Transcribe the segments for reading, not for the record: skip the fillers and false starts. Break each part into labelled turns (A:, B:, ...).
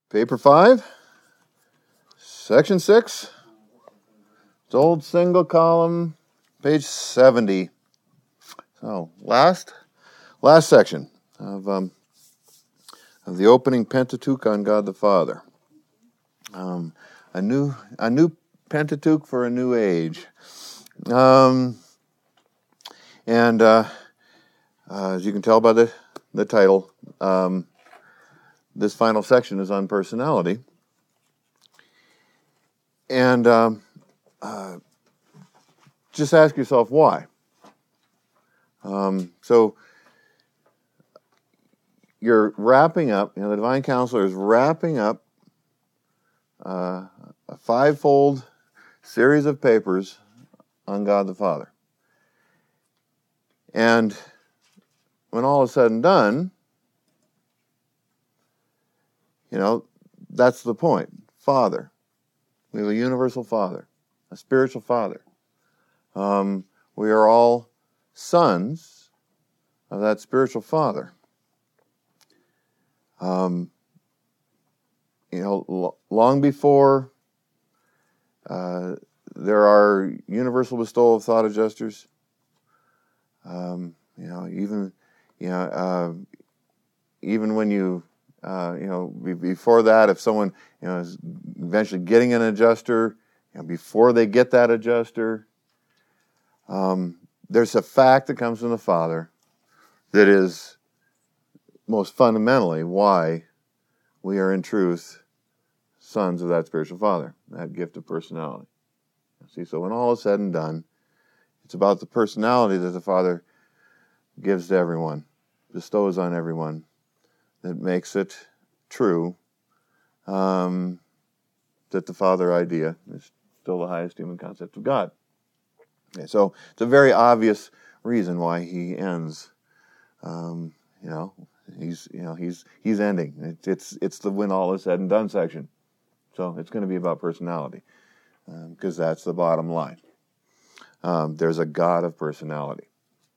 A: Paper 5, Section 6. It's old single column, page 70. So, last section of the opening Pentateuch on God the Father. A new Pentateuch for a new age. As you can tell by the title, this final section is on personality. And just ask yourself why. So you're wrapping up, the Divine Counselor is wrapping up a fivefold series of papers on God the Father. And when all is said and done, that's the point. Father. We have a universal Father, a spiritual Father. We are all sons of that spiritual Father. Long before there are universal bestowal of thought adjusters, even when before that, if someone is eventually getting an adjuster, before they get that adjuster, there's a fact that comes from the Father that is most fundamentally why we are in truth sons of that spiritual Father, that gift of personality. See, so when all is said and done, it's about the personality that the Father gives to everyone, bestows on everyone, that makes it true that the Father idea is still the highest human concept of God. Okay, so it's a very obvious reason why he ends. He's ending. It's the when all is said and done section. So it's going to be about personality because that's the bottom line. There's a God of personality.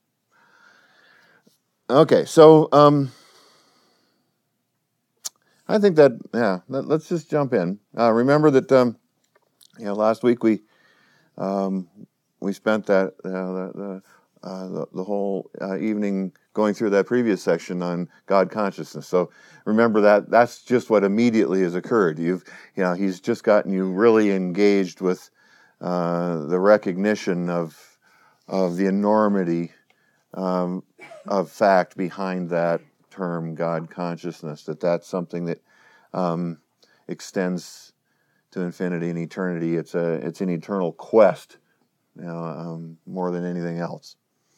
A: Okay, so I think let's just jump in. Remember that last week we spent the whole evening going through that previous section on God consciousness. So remember that's just what immediately has occurred. He's just gotten you really engaged with the recognition of the enormity of fact behind that term, God consciousness. That's something that extends to infinity and eternity. It's an eternal quest, more than anything else.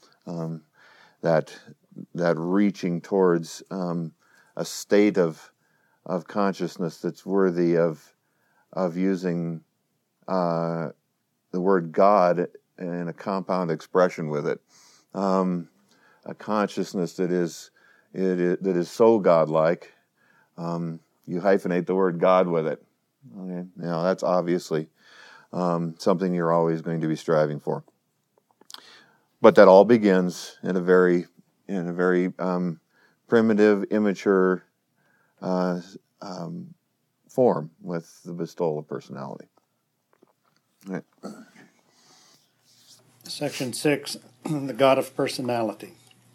A: That reaching towards a state of consciousness that's worthy of using the word God in a compound expression with it. A consciousness that is so godlike. You hyphenate the word God with it. Okay, that's obviously something you're always going to be striving for. But that all begins in a very primitive, immature form with the bestowal of personality. All right.
B: Section 6, the God of personality.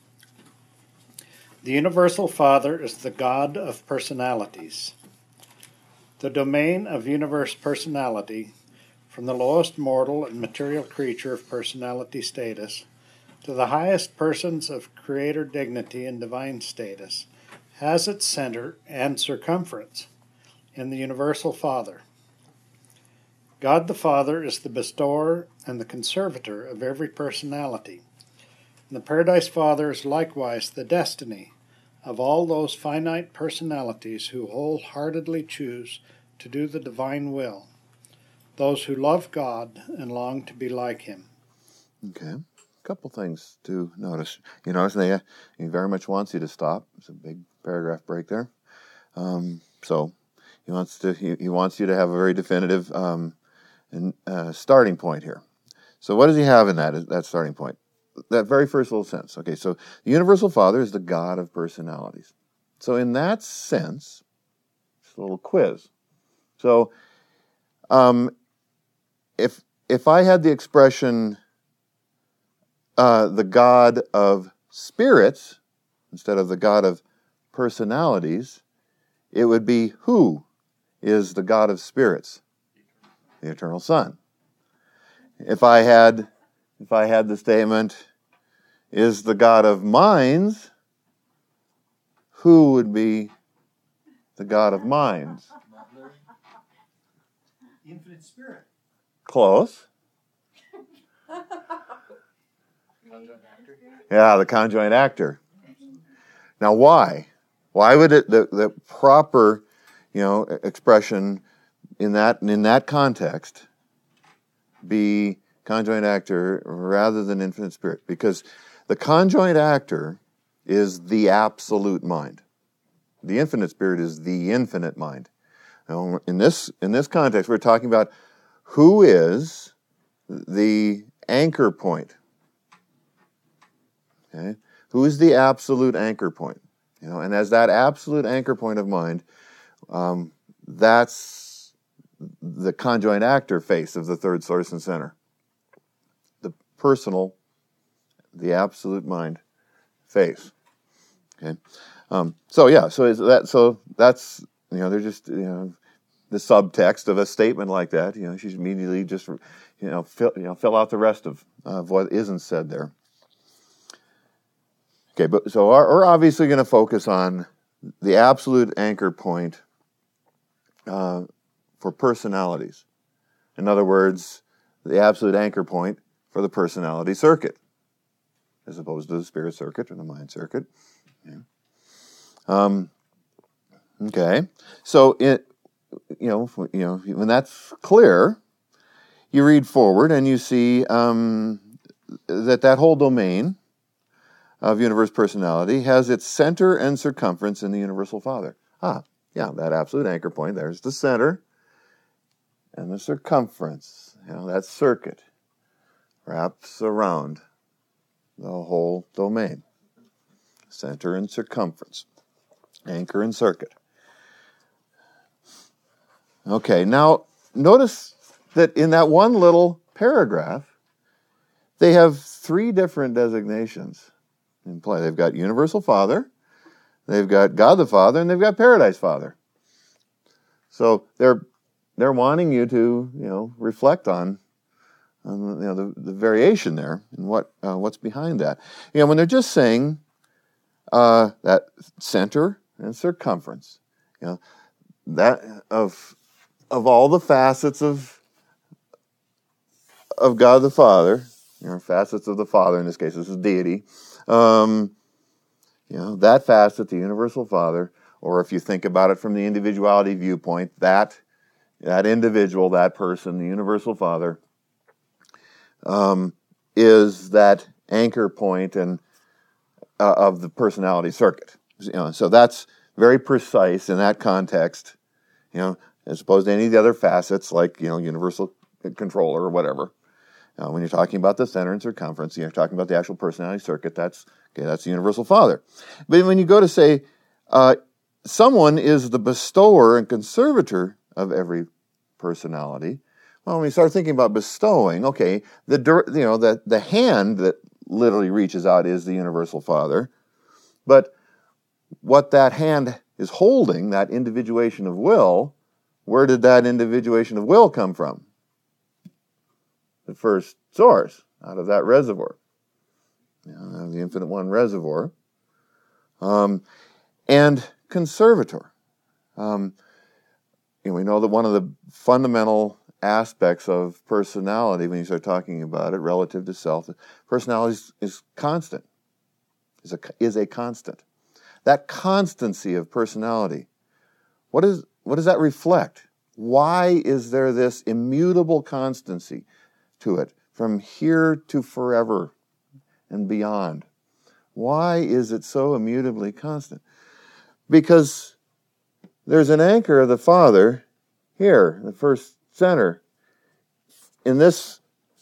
B: The universal Father is the God of personalities. The domain of universe personality, from the lowest mortal and material creature of personality status to the highest persons of creator dignity and divine status, has its center and circumference in the universal Father. God the Father is the bestower and the conservator of every personality, and the Paradise Father is likewise the destiny of all those finite personalities who wholeheartedly choose to do the divine will, those who love God and long to be like Him.
A: Okay, a couple things to notice. You notice he very much wants you to stop. It's a big paragraph break there. So he wants you to have a very definitive starting point here. So what does he have in that starting point? That very first little sentence. Okay, so the universal Father is the God of personalities. So in that sense, a little quiz. So, if I had the expression the God of spirits instead of the God of personalities, it would be, who is the God of spirits? The Eternal Son. If I had the statement, is the God of minds, who would be the God of minds?
C: The infinite spirit.
A: Close. Yeah, the conjoint actor. Now, why? Why would it the proper, expression in that context be conjoint actor rather than infinite spirit? Because the conjoint actor is the absolute mind. The infinite spirit is the infinite mind. Now, in this context, we're talking about who is the anchor point. Okay? Who is the absolute anchor point? And as that absolute anchor point of mind, that's the conjoint actor face of the third source and center. The personal, the absolute mind face. Okay. So that's they're just the subtext of a statement like that. You should immediately just fill out the rest of what isn't said there. Okay, but so we're obviously going to focus on the absolute anchor point for personalities. In other words, the absolute anchor point for the personality circuit, as opposed to the spirit circuit or the mind circuit. Yeah. Okay, so when that's clear, you read forward and you see that whole domain of universe personality has its center and circumference in the universal Father. That absolute anchor point, there's the center and the circumference. That circuit wraps around the whole domain. Center and circumference. Anchor and circuit. Okay, now notice that in that one little paragraph, they have three different designations in play. They've got Universal Father, they've got God the Father, and they've got Paradise Father. So they're wanting you to reflect on the variation there and what's behind that. When they're just saying that center and circumference, that of all the facets of God the Father, facets of the Father, in this case this is deity, that facet, the universal Father, or if you think about it from the individuality viewpoint, that individual, that person, the universal Father, is that anchor point and of the personality circuit. So that's very precise in that context, as opposed to any of the other facets like universal controller or whatever. When you're talking about the center and circumference, you're talking about the actual personality circuit. That's the universal Father. But when you go to say someone is the bestower and conservator of every personality, well, when you start thinking about bestowing, okay, the hand that literally reaches out is the universal Father, but what that hand is holding, that individuation of will, where did that individuation of will come from? The first source, out of that reservoir. The infinite one reservoir. And conservator. We know that one of the fundamental aspects of personality, when you start talking about it relative to self, personality is constant, is a constant. That constancy of personality, what does that reflect? Why is there this immutable constancy to it from here to forever and beyond? Why is it so immutably constant? Because there's an anchor of the Father here, the first center, in this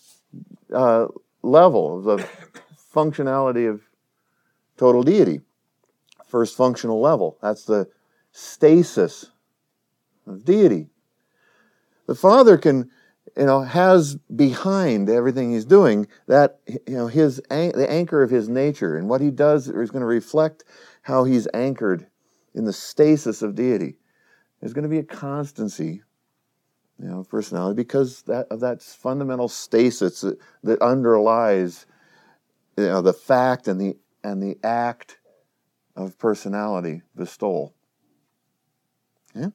A: level of the functionality of total deity. First functional level. That's the stasis of deity. The Father can, has behind everything he's doing that, the anchor of his nature, and what he does is going to reflect how he's anchored in the stasis of deity. There's going to be a constancy, of personality because of that fundamental stasis that underlies, the fact and the act of personality bestowal. Yeah.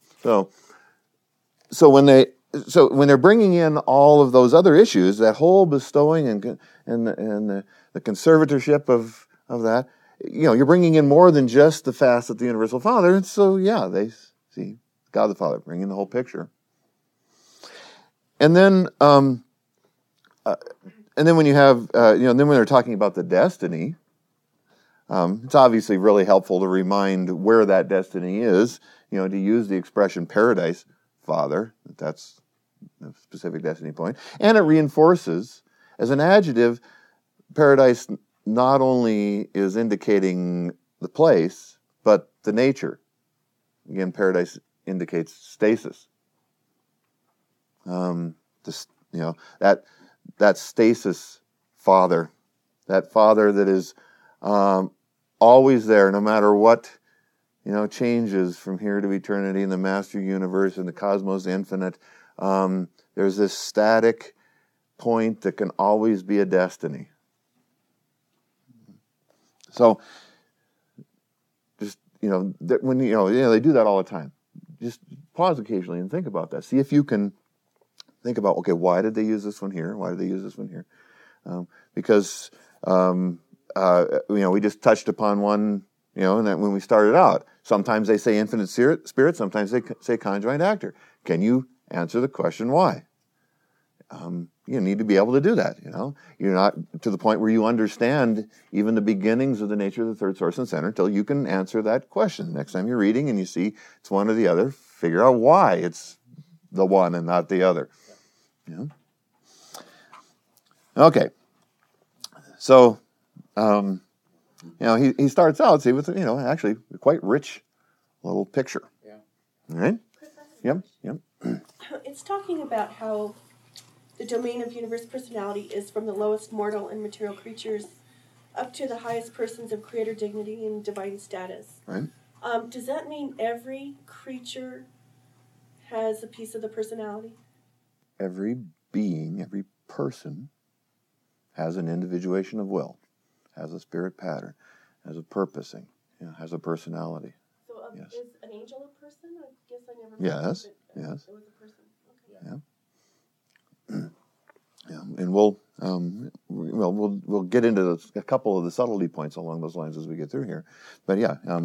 A: So when they're bringing in all of those other issues, that whole bestowing and the conservatorship of that, you're bringing in more than just the facet of the universal Father. And so, they see God the Father bringing the whole picture. And then, when you have, then when they're talking about the destiny, it's obviously really helpful to remind where that destiny is. To use the expression paradise, Father, that's a specific destiny point. And it reinforces, as an adjective, paradise not only is indicating the place, but the nature. Again, paradise indicates stasis. That stasis Father, that Father that is always there, no matter what, changes from here to eternity in the master universe and the cosmos infinite. There's this static point that can always be a destiny. So, just, when, they do that all the time. Just pause occasionally and think about that. See if you can think about, okay, why did they use this one here? Why did they use this one here? Because, we just touched upon one, and that when we started out. Sometimes they say infinite spirit, sometimes they say conjoined actor. Can you answer the question why? You need to be able to do that, You're not to the point where you understand even the beginnings of the nature of the third source and center until you can answer that question. Next time you're reading and you see it's one or the other, figure out why it's the one and not the other. Okay. So, he starts out, with, actually a quite rich little picture. Yeah. All right? Yep.
C: It's talking about how the domain of universe personality is from the lowest mortal and material creatures up to the highest persons of creator dignity and divine status.
A: Right.
C: Does that mean every creature has a piece of the personality?
A: Every being, every person has an individuation of will, has a spirit pattern, has a purposing, has a personality.
C: So yes. Is an angel a person? I guess I never.
A: Yes.
C: Yes. It was a person. Okay.
A: Yeah. And we'll get into a couple of the subtlety points along those lines as we get through here, but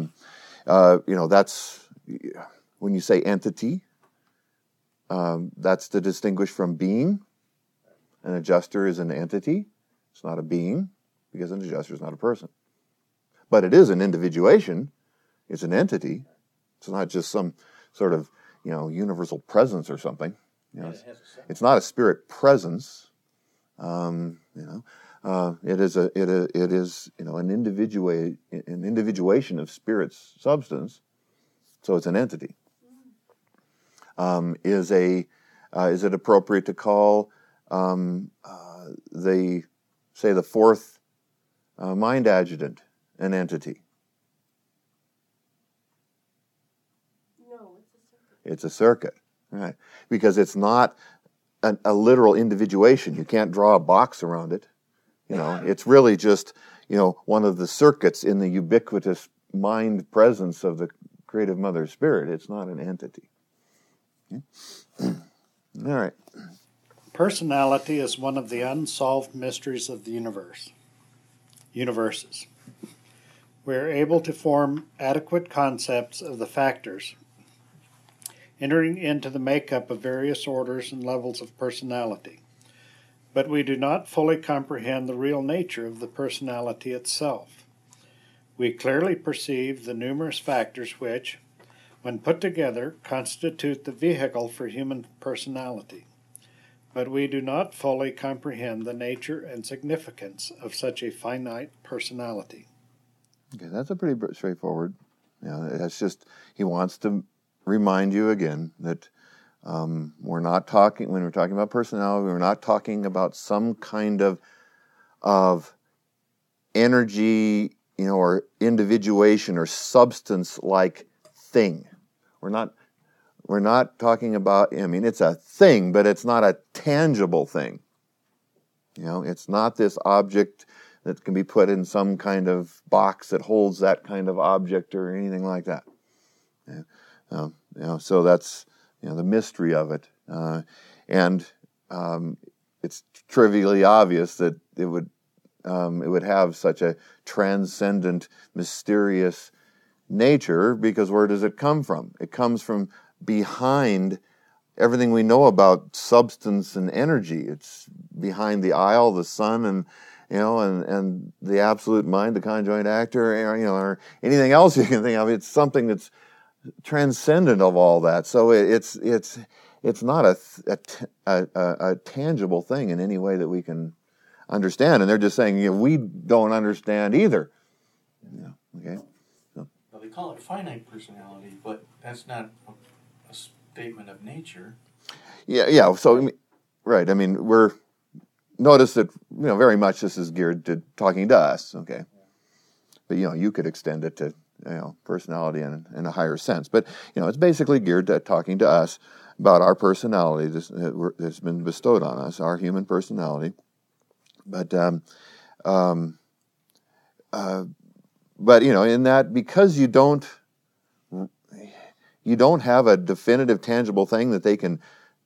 A: that's when you say entity. That's to distinguish from being. An adjuster is an entity. It's not a being, because an adjuster is not a person. But it is an individuation. It's an entity. It's not just some sort of, universal presence or something. It's not a spirit presence. It is an individuation of spirit's substance. So it's an entity. Is it appropriate to call the fourth mind adjutant an entity?
C: No,
A: it's a circuit, right? Because it's not a literal individuation. You can't draw a box around it. It's really just one of the circuits in the ubiquitous mind presence of the creative Mother Spirit. It's not an entity. Okay. All right.
B: Personality is one of the unsolved mysteries of the universes. We are able to form adequate concepts of the factors entering into the makeup of various orders and levels of personality, but we do not fully comprehend the real nature of the personality itself. We clearly perceive the numerous factors which, when put together, constitute the vehicle for human personality, but we do not fully comprehend the nature and significance of such a finite personality.
A: Okay, that's a pretty straightforward. It's just he wants to remind you again that we're not talking, when we're talking about personality, we're not talking about some kind of energy, or individuation or substance-like thing. We're not talking about, it's a thing, but it's not a tangible thing. It's not this object that can be put in some kind of box that holds that kind of object or anything like that. So that's the mystery of it, and it's trivially obvious that it would have such a transcendent, mysterious nature, because where does it come from? It comes from behind everything we know about substance and energy. It's behind the isle, the sun, and and the absolute mind, the conjoint actor, or anything else you can think of. It's something that's transcendent of all that. So it's not a tangible thing in any way that we can understand. And they're just saying, we don't understand either. Okay. So.
D: Well, they call it finite personality, but that's not a statement of nature.
A: Yeah. So, right. We're notice that very much this is geared to talking to us. Okay. But you could extend it to personality in a higher sense. But it's basically geared to talking to us about our personality that's been bestowed on us, our human personality. But in that, because you don't have a definitive, tangible thing that they can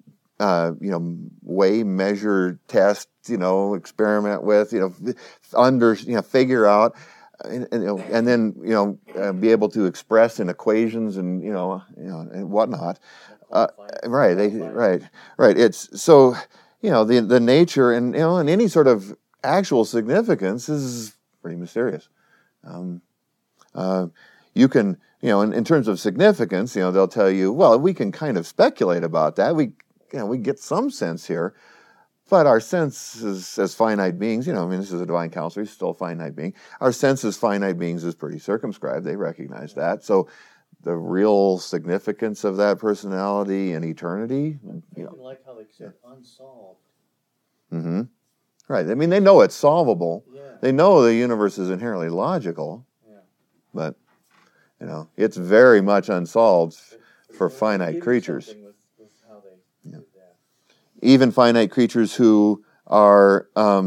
A: weigh, measure, test, experiment with, figure out, and then be able to express in equations and and whatnot. Right. It's so the nature and and any sort of actual significance is pretty mysterious. You can in terms of significance, they'll tell you, well, we can kind of speculate about that. We get some sense here. But our sense as finite beings, this is a divine counselor, he's still a finite being. Our sense as finite beings is pretty circumscribed. They recognize that. So the real significance of that personality in eternity,
D: I like how they said unsolved.
A: Mm-hmm. Right. They know it's solvable.
D: Yeah.
A: They know the universe is inherently logical.
D: Yeah.
A: But, it's very much unsolved for finite creatures.
D: With how they did that.
A: Even finite creatures who are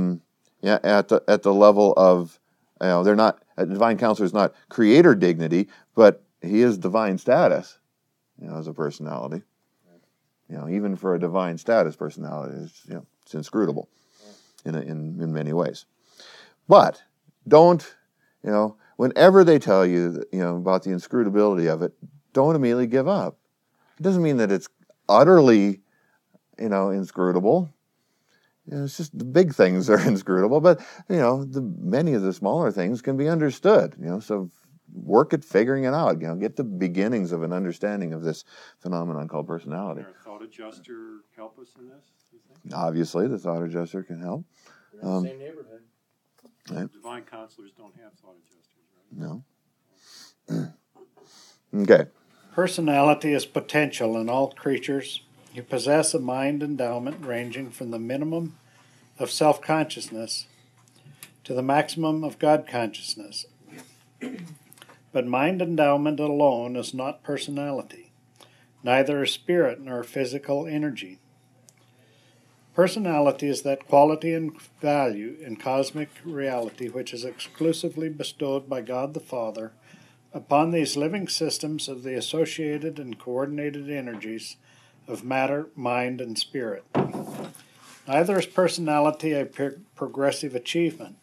A: at the level of they're not, a divine counselor is not creator dignity, but he is divine status, as a personality. Even for a divine status personality, it's inscrutable in many ways. But don't whenever they tell you about the inscrutability of it, don't immediately give up. It doesn't mean that it's utterly inscrutable. It's just the big things are inscrutable, but many of the smaller things can be understood. So work at figuring it out. Get the beginnings of an understanding of this phenomenon called personality.
E: Can our thought adjuster help us in this, you think?
A: Obviously, the thought adjuster can help.
D: They're in the same neighborhood.
A: Right.
E: Divine counselors don't have thought adjusters, right?
A: No. Okay.
B: Personality is potential in all creatures who possess a mind endowment ranging from the minimum of self-consciousness to the maximum of God consciousness. But mind endowment alone is not personality, neither is spirit nor physical energy. Personality is that quality and value in cosmic reality which is exclusively bestowed by God the Father upon these living systems of the associated and coordinated energies of matter, mind, and spirit. Neither is personality a progressive achievement.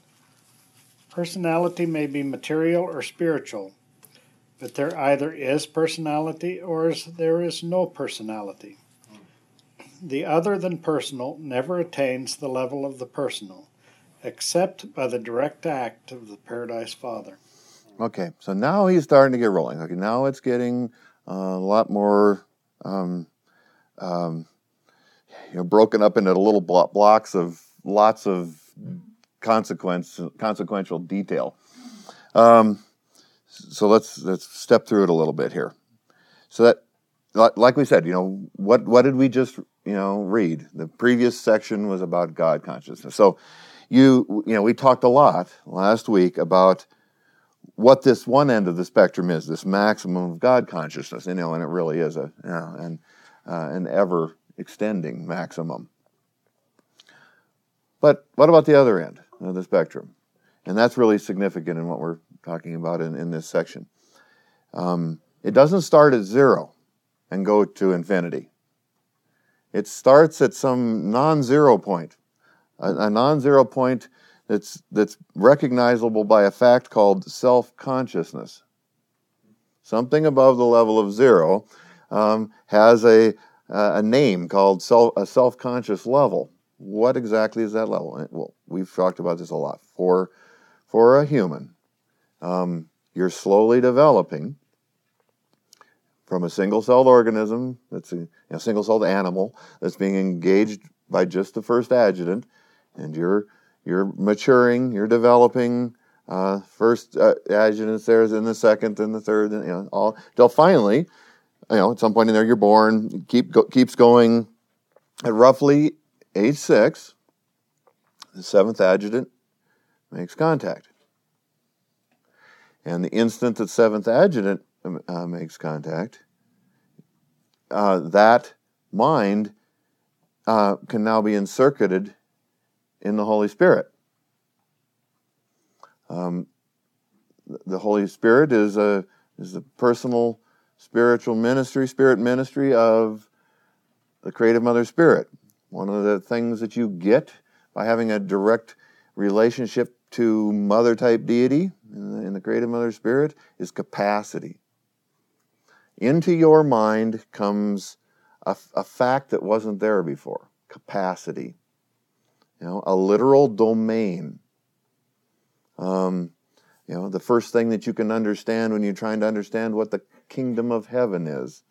B: Personality may be material or spiritual, but there either is personality or there is no personality. The other than personal never attains the level of the personal, except by the direct act of the Paradise Father.
A: Okay, so now he's starting to get rolling. Okay, now it's getting a lot more, broken up into little blocks of lots of consequential detail. So let's step through it a little bit here. So that, like we said, what did we just, read? The previous section was about God consciousness. So we talked a lot last week about what this one end of the spectrum is, this maximum of God consciousness, and it really is an ever extending maximum. But what about the other end of the spectrum? And that's really significant in what we're talking about in this section. It doesn't start at 0 and go to infinity. It starts at some non-zero point, a non-zero point that's recognizable by a fact called self-consciousness. Something above the level of 0 has a name called a self-conscious level. What exactly is that level? Well, we've talked about this a lot. For a human, you're slowly developing from a single-celled organism, that's a single-celled animal that's being engaged by just the first adjutant, and you're maturing, you're developing. First adjutants there, then the second, then the third, and all till finally, at some point in there, you're born. Keeps going. At roughly age 6, the seventh adjutant makes contact, and the instant that seventh adjutant makes contact, that mind can now be encircuited in the Holy Spirit. The Holy Spirit is the personal spiritual ministry, spirit ministry of the Creative Mother Spirit. One of the things that you get by having a direct relationship to mother-type deity in the Creative Mother Spirit is capacity. Into your mind comes a fact that wasn't there before, capacity. A literal domain. The first thing that you can understand when you're trying to understand what the kingdom of heaven is.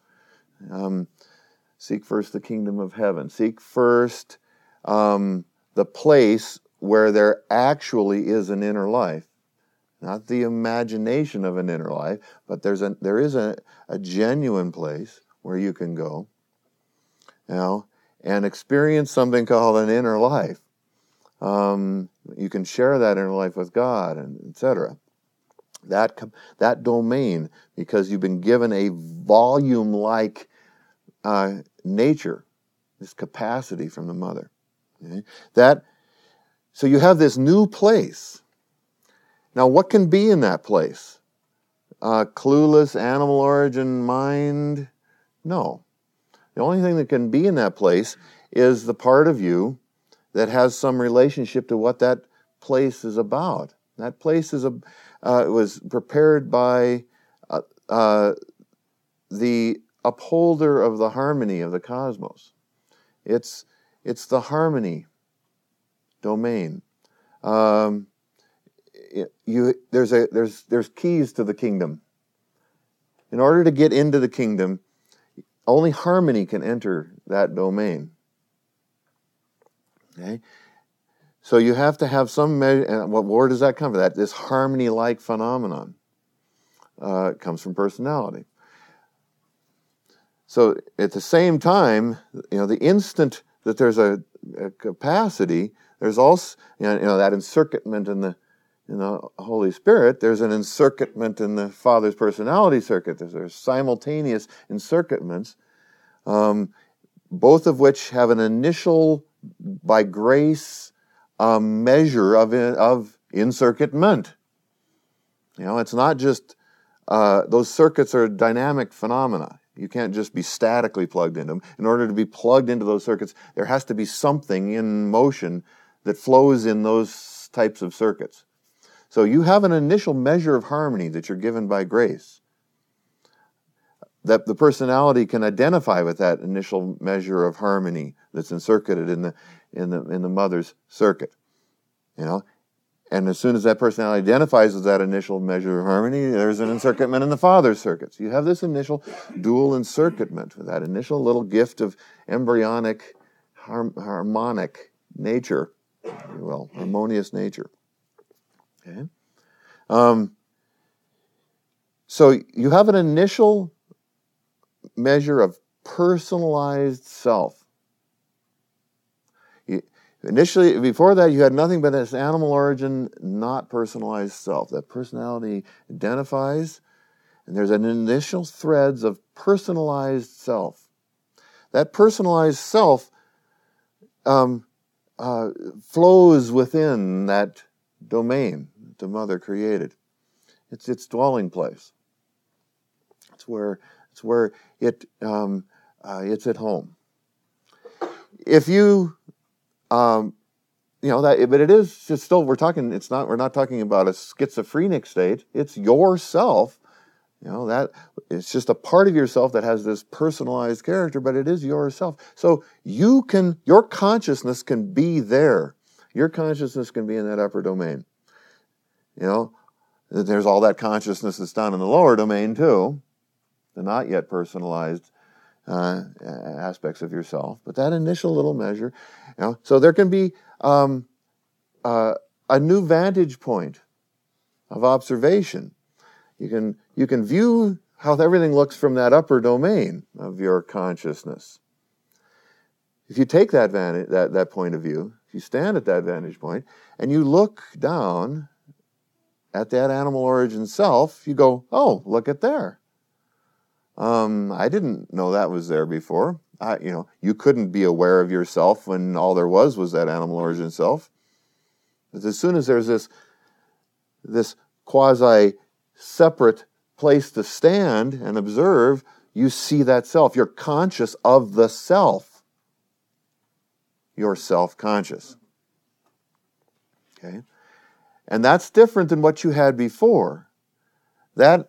A: Seek first the kingdom of heaven. Seek first the place where there actually is an inner life. Not the imagination of an inner life, but there is a genuine place where you can go, and experience something called an inner life. You can share that inner life with God, and etc. That domain, because you've been given a volume-like nature, this capacity from the mother. Okay? So you have this new place. Now, what can be in that place? Clueless animal origin mind? No. The only thing that can be in that place is the part of you that has some relationship to what that place is about. That place was prepared by the upholder of the harmony of the cosmos. It's the harmony domain. There's keys to the kingdom. In order to get into the kingdom, only harmony can enter that domain. Okay, so you have to have some measure. Where does that come from? This harmony-like phenomenon comes from personality. So at the same time, the instant that there's a capacity, there's also that encircuitment in the Holy Spirit. There's an encircuitment in the Father's personality circuit. There's simultaneous encircuitments, both of which have an initial, by grace, measure of encircuitment. It's not just those circuits are dynamic phenomena. You can't just be statically plugged into them. In order to be plugged into those circuits, there has to be something in motion that flows in those types of circuits. So you have an initial measure of harmony that you're given by grace. That the personality can identify with that initial measure of harmony that's encircuited in the mother's circuit. And as soon as that personality identifies with that initial measure of harmony, there's an encircuitment in the father's circuits. You have this initial dual encircuitment, that initial little gift of embryonic harmonic nature, harmonious nature. Okay. So you have an initial measure of personalized self. Initially, before that, you had nothing but this animal origin, not personalized self. That personality identifies, and there's an initial threads of personalized self. That personalized self flows within that domain that the mother created. It's its dwelling place. It's where it's at home. If you but it is just still we're not talking about a schizophrenic state. It's yourself. That it's just a part of yourself that has this personalized character, but it is yourself. So your consciousness can be there. Your consciousness can be in that upper domain. There's all that consciousness that's down in the lower domain too, the not yet personalized aspects of yourself. But that initial little measure, so there can be a new vantage point of observation. You can view how everything looks from that upper domain of your consciousness. If you take that point of view, if you stand at that vantage point, and you look down at that animal origin self, you go, oh, look at there. I didn't know that was there before. You couldn't be aware of yourself when all there was that animal origin self. But as soon as there's this quasi-separate place to stand and observe, you see that self. You're conscious of the self. You're self-conscious. Okay? And that's different than what you had before. That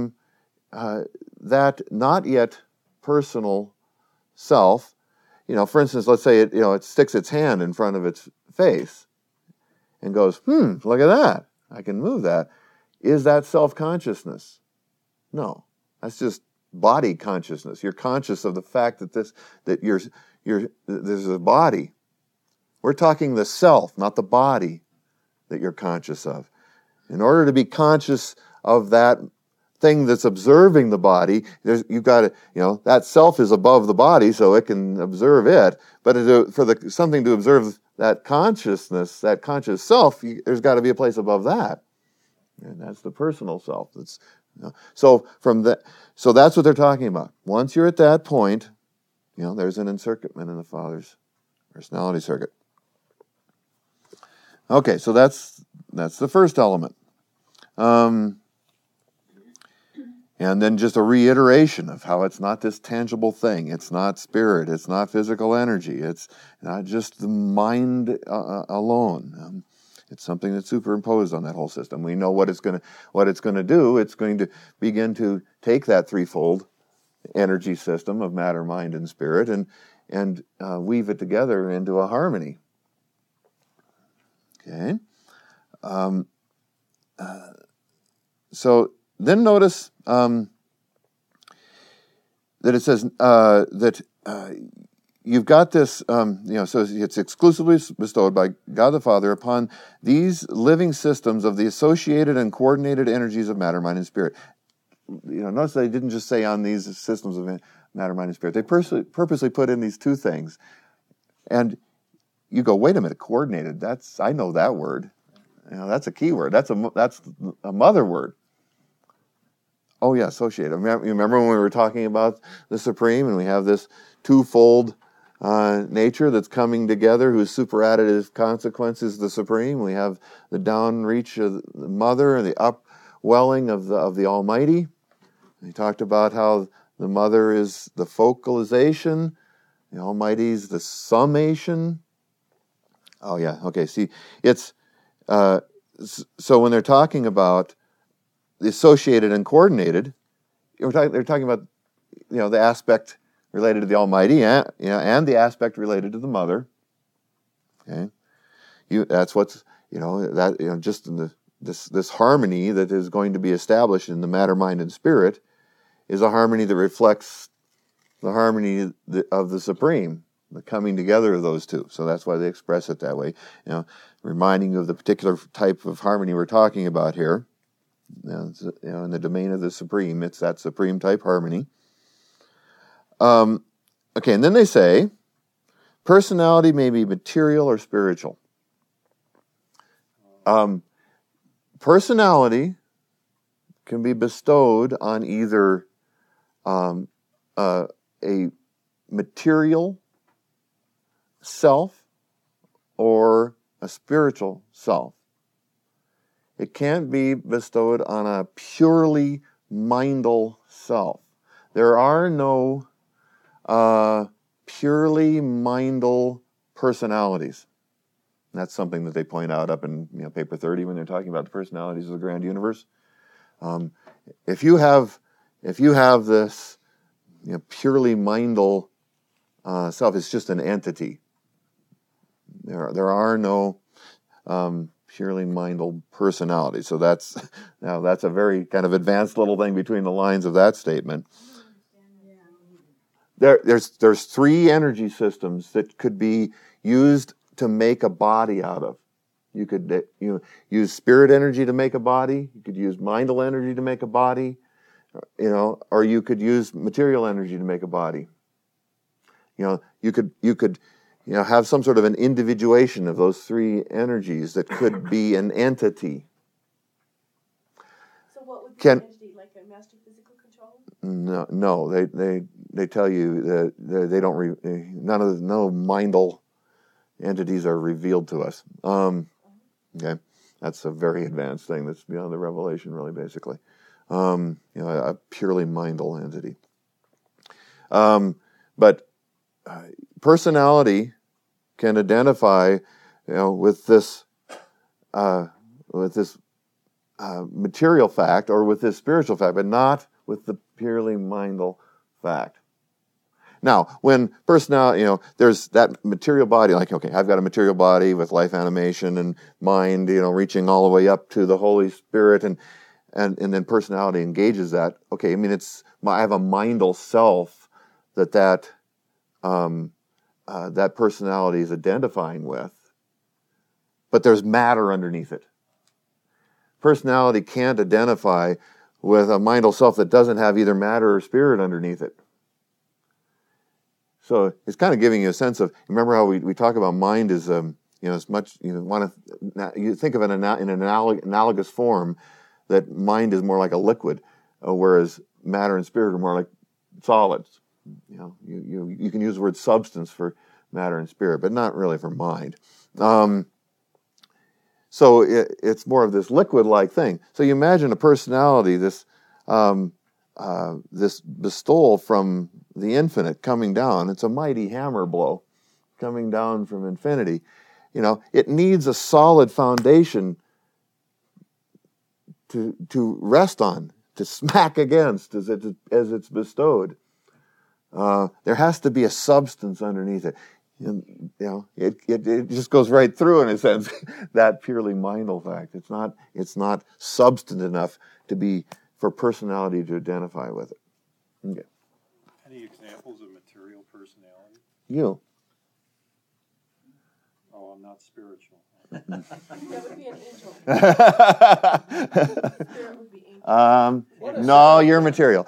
A: not yet personal self, for instance, let's say it sticks its hand in front of its face and goes, look at that. I can move that. Is that self-consciousness? No. That's just body consciousness. You're conscious of the fact that there's a body. We're talking the self, not the body that you're conscious of. In order to be conscious of that thing that's observing the body, you've got to, that self is above the body, so it can observe it. But for something to observe that consciousness, that conscious self, there's got to be a place above that, and that's the personal self. So that's what they're talking about. Once you're at that point, there's an encircuitment in the Father's personality circuit. Okay, so that's the first element. And then just a reiteration of how it's not this tangible thing. It's not spirit. It's not physical energy. It's not just the mind alone. It's something that's superimposed on that whole system. We know what it's going to do. It's going to begin to take that threefold energy system of matter, mind, and spirit and weave it together into a harmony. Okay. So then notice that it says that you've got this, so it's exclusively bestowed by God the Father upon these living systems of the associated and coordinated energies of matter, mind, and spirit. Notice they didn't just say on these systems of matter, mind, and spirit. They purposely put in these two things. And you go, wait a minute, coordinated, I know that word. That's a key word. That's a mother word. Oh yeah, associated. You remember when we were talking about the Supreme, and we have this twofold nature that's coming together, whose superadditive consequence is the Supreme. We have the downreach of the Mother and the upwelling of the Almighty. We talked about how the Mother is the focalization, the Almighty is the summation. Oh yeah, okay. See, it's so when they're talking about the associated and coordinated, they're talking about the aspect related to the Almighty and the aspect related to the Mother. Okay, that's what's just in this harmony that is going to be established in the matter, mind, and spirit is a harmony that reflects the harmony of the Supreme, the coming together of those two. So that's why they express it that way. Reminding you of the particular type of harmony we're talking about here. In the domain of the Supreme, it's that Supreme type harmony. Okay, and then they say, personality may be material or spiritual. Personality can be bestowed on either a material self or a spiritual self. It can't be bestowed on a purely mindal self. There are no purely mindal personalities. And that's something that they point out up in paper 30 when they're talking about the personalities of the grand universe. If you have this purely mindal self, it's just an entity. There are no purely mindal personalities. So that's a very kind of advanced little thing between the lines of that statement. There's three energy systems that could be used to make a body out of. You could use spirit energy to make a body. You could use mindal energy to make a body, or you could use material energy to make a body. You could have some sort of an individuation of those three energies that could be an entity.
C: So what would be an entity, like a master physical controller?
A: No. They tell you that they don't. No mindal entities are revealed to us. Okay, that's a very advanced thing that's beyond the revelation, really, basically. A purely mindal entity. But personality can identify, with this material fact or with this spiritual fact, but not with the purely mindal fact. Now, when personality, there's that material body, like, okay, I've got a material body with life, animation, and mind, reaching all the way up to the Holy Spirit, and then personality engages that. Okay, I mean, I have a mindal self that personality is identifying with, but there's matter underneath it. Personality can't identify with a mindal self that doesn't have either matter or spirit underneath it. So it's kind of giving you a sense of, remember how we talk about mind as as much, you think of it in an analogous form, that mind is more like a liquid, whereas matter and spirit are more like solids. You can use the word substance for matter and spirit, but not really for mind. So it's more of this liquid-like thing. So you imagine a personality, this bestowal from the infinite coming down. It's a mighty hammer blow coming down from infinity. It needs a solid foundation to rest on, to smack against as it's bestowed. There has to be a substance underneath it. It just goes right through, in a sense, that purely mindal fact. It's not substance enough for personality to identify with it. Okay.
E: Any examples of material personality?
A: You.
E: Oh, I'm not spiritual.
C: That would be an angel. Spirit would be angel.
A: No, you're material.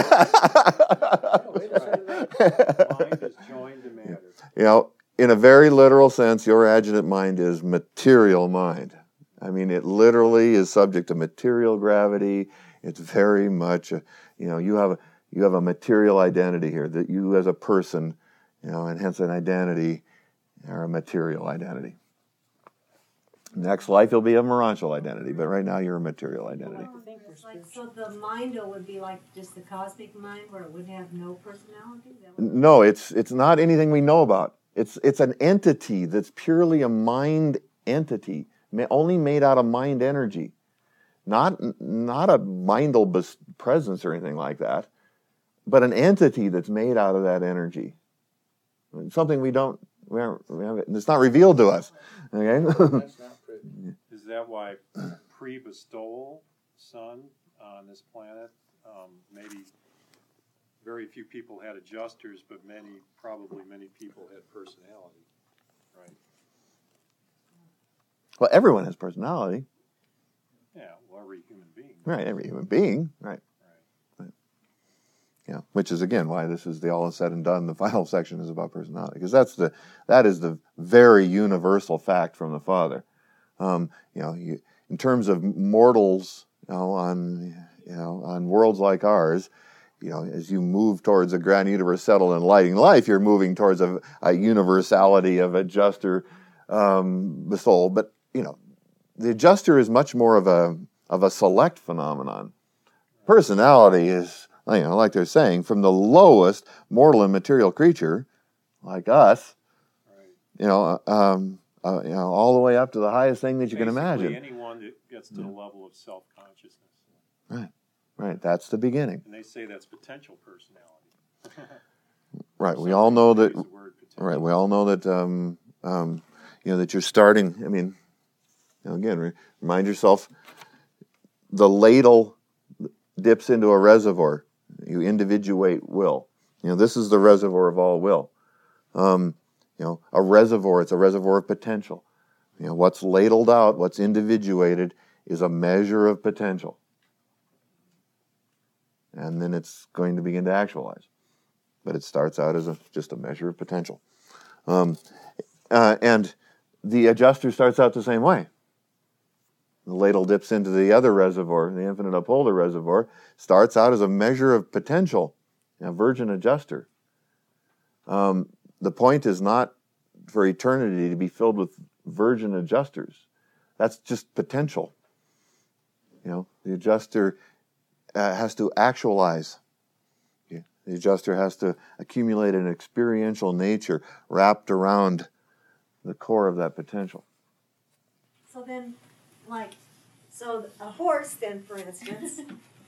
E: Mind is joined to matter.
A: In a very literal sense, your adjutant mind is material mind. I mean, it literally is subject to material gravity. It's very much, you have a material identity here, that you as a person, and hence an identity, are a material identity. Next life, you'll be a morontial identity, but right now you're a material identity.
F: So the mind would be like just the cosmic mind, where it would have no personality?
A: No, it's not anything we know about. It's an entity that's purely a mind entity, only made out of mind energy. Not a mindal presence or anything like that, but an entity that's made out of that energy. Something we haven't, it's not revealed to us. Okay?
D: That's not pretty.
E: Is that why pre-bestowal sun on this planet, maybe very few people had adjusters, but probably many people had personality, right?
A: Well, everyone has personality.
E: Yeah, well, every human being.
A: Right, every human being. Right. which is again why this is the all is said and done. The final section is about personality, because that is the very universal fact from the Father. In terms of mortals, on worlds like ours, as you move towards a grand universe settled and lighting life, you're moving towards a universality of adjuster, the soul. But the adjuster is much more of a select phenomenon. Personality is, like they're saying, from the lowest mortal and material creature, like us, all the way up to the highest thing that you can imagine.
E: Anyone that gets to the level of self-consciousness.
A: Right. That's the beginning.
E: And they say that's potential personality.
A: Right. We all know that. Right. We all know that. That you're starting. I mean, again, remind yourself. The ladle dips into a reservoir. You individuate will. This is the reservoir of all will. A reservoir. It's a reservoir of potential. What's ladled out, what's individuated, is a measure of potential. And then it's going to begin to actualize. But it starts out as just a measure of potential. And the adjuster starts out the same way. The ladle dips into the other reservoir, the infinite upholder reservoir, starts out as a measure of potential, a virgin adjuster. The point is not for eternity to be filled with virgin adjusters. That's just potential. The adjuster has to actualize. The adjuster has to accumulate an experiential nature wrapped around the core of that potential.
F: So then, a horse then, for instance,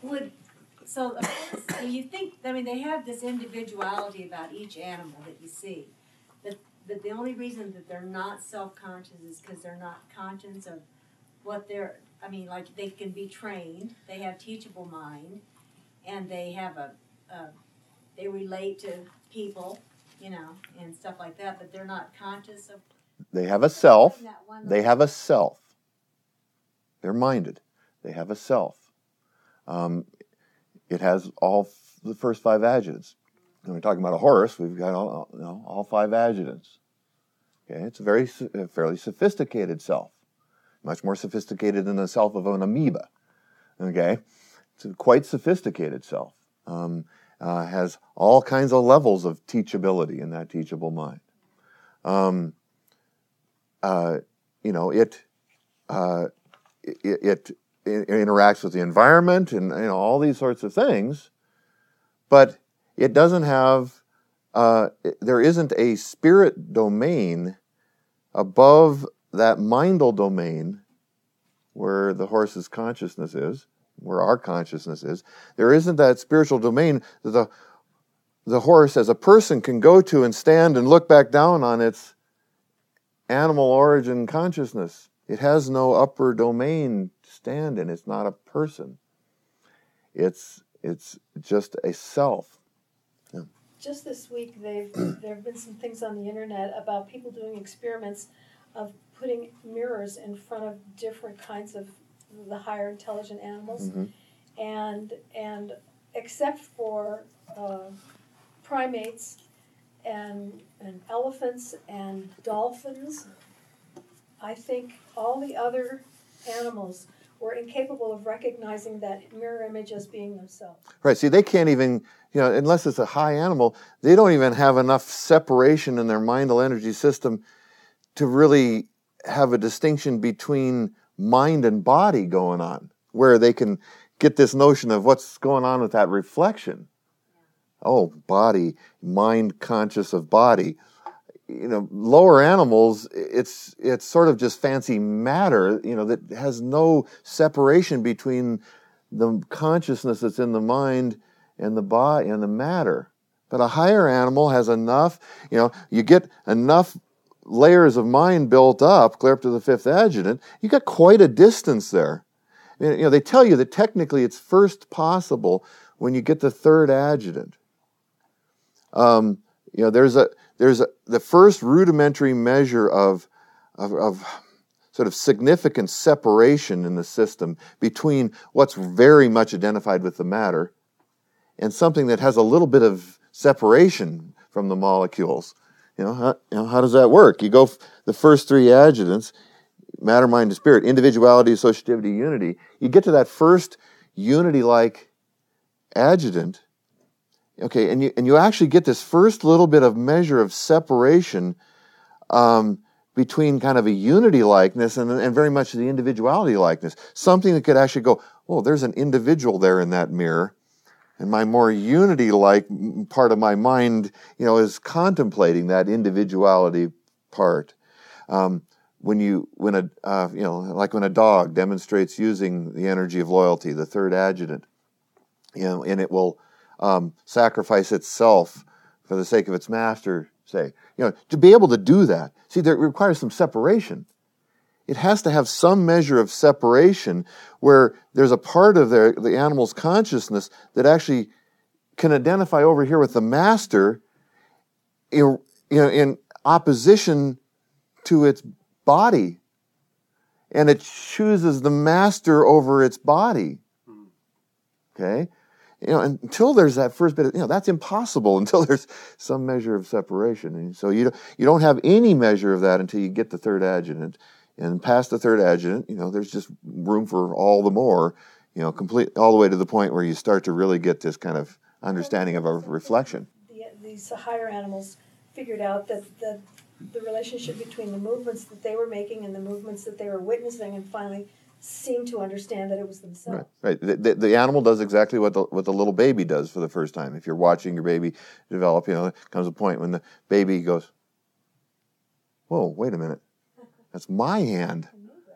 F: do you think, they have this individuality about each animal that you see, but the only reason that they're not self-conscious is because they're not conscious of what they can be trained, they have teachable mind, and they have they relate to people, and stuff like that, but they're not conscious of...
A: They have a self. They have a self. They're minded. They have a self. It has all the first 5 adjutants. When we're talking about a horse, we've got all 5 adjutants. Okay, it's a fairly sophisticated self, much more sophisticated than the self of an amoeba. Okay, it's a quite sophisticated self. Has all kinds of levels of teachability in that teachable mind. It interacts with the environment and all these sorts of things, but it doesn't have. There isn't a spirit domain above that mindal domain where the horse's consciousness is, where our consciousness is. There isn't that spiritual domain that the horse as a person can go to and stand and look back down on its animal origin consciousness. It has no upper domain to stand in. It's not a person. It's just a self. Yeah.
G: Just this week, there have been some things on the internet about people doing experiments of putting mirrors in front of different kinds of the higher intelligent animals, and except for primates and elephants and dolphins, I think all the other animals were incapable of recognizing that mirror image as being themselves.
A: Right. See, they can't even, unless it's a high animal, they don't even have enough separation in their mindal energy system to really have a distinction between mind and body going on, where they can get this notion of what's going on with that reflection. Oh, body, mind conscious of body. Lower animals, it's sort of just fancy matter, that has no separation between the consciousness that's in the mind and the body and the matter. But a higher animal has enough, you get enough layers of mind built up, clear up to the 5th adjutant, you got quite a distance there. They tell you that technically it's first possible when you get the 3rd adjutant. There's the first rudimentary measure of sort of significant separation in the system between what's very much identified with the matter and something that has a little bit of separation from the molecules. How does that work? You go the first three adjutants, matter, mind, and spirit, individuality, associativity, unity. You get to that first unity-like adjutant, okay, and you actually get this first little bit of measure of separation between kind of a unity likeness and very much the individuality likeness. Something that could actually go, oh, there's an individual there in that mirror, and my more unity-like part of my mind, is contemplating that individuality part. When a dog demonstrates using the energy of loyalty, the third adjutant, and it will sacrifice itself for the sake of its master, say, to be able to do that. See, it requires some separation. It has to have some measure of separation where there's a part of the animal's consciousness that actually can identify over here with the master in opposition to its body. And it chooses the master over its body. Okay? Until there's that first bit of, that's impossible until there's some measure of separation. And so you don't have any measure of that until you get the third adjutant. And past the third adjutant, there's just room for all the more, complete all the way to the point where you start to really get this kind of understanding of a reflection.
G: These higher animals figured out that the relationship between the movements that they were making and the movements that they were witnessing, and finally seemed to understand that it was themselves.
A: Right. The animal does exactly what the little baby does for the first time. If you're watching your baby develop, there comes a point when the baby goes, "Whoa, wait a minute, that's my hand."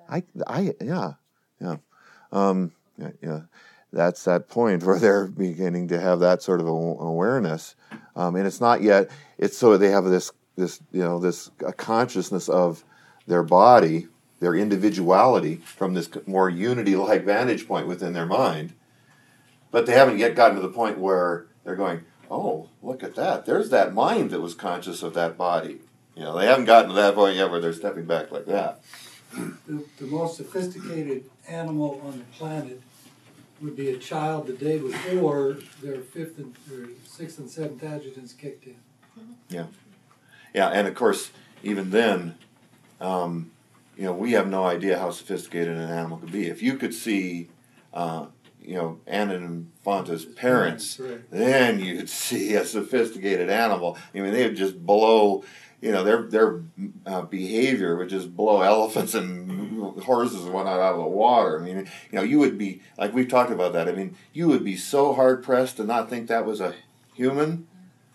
A: That's that point where they're beginning to have that sort of awareness, and it's not yet. It's so they have this consciousness of their body, their individuality, from this more unity-like vantage point within their mind. But they haven't yet gotten to the point where they're going, oh, look at that. There's that mind that was conscious of that body. They haven't gotten to that point yet where they're stepping back like that.
H: The most sophisticated animal on the planet would be a child the day before their sixth and seventh adjutants kicked in.
A: Yeah. Yeah, and of course, even then, we have no idea how sophisticated an animal could be. If you could see, Anna and Fanta's parents,
H: right,
A: then you'd see a sophisticated animal. I mean, they would just blow, their behavior would just blow elephants and horses and whatnot out of the water. I mean, you would be, like we've talked about that, I mean, you would be so hard-pressed to not think that was a human.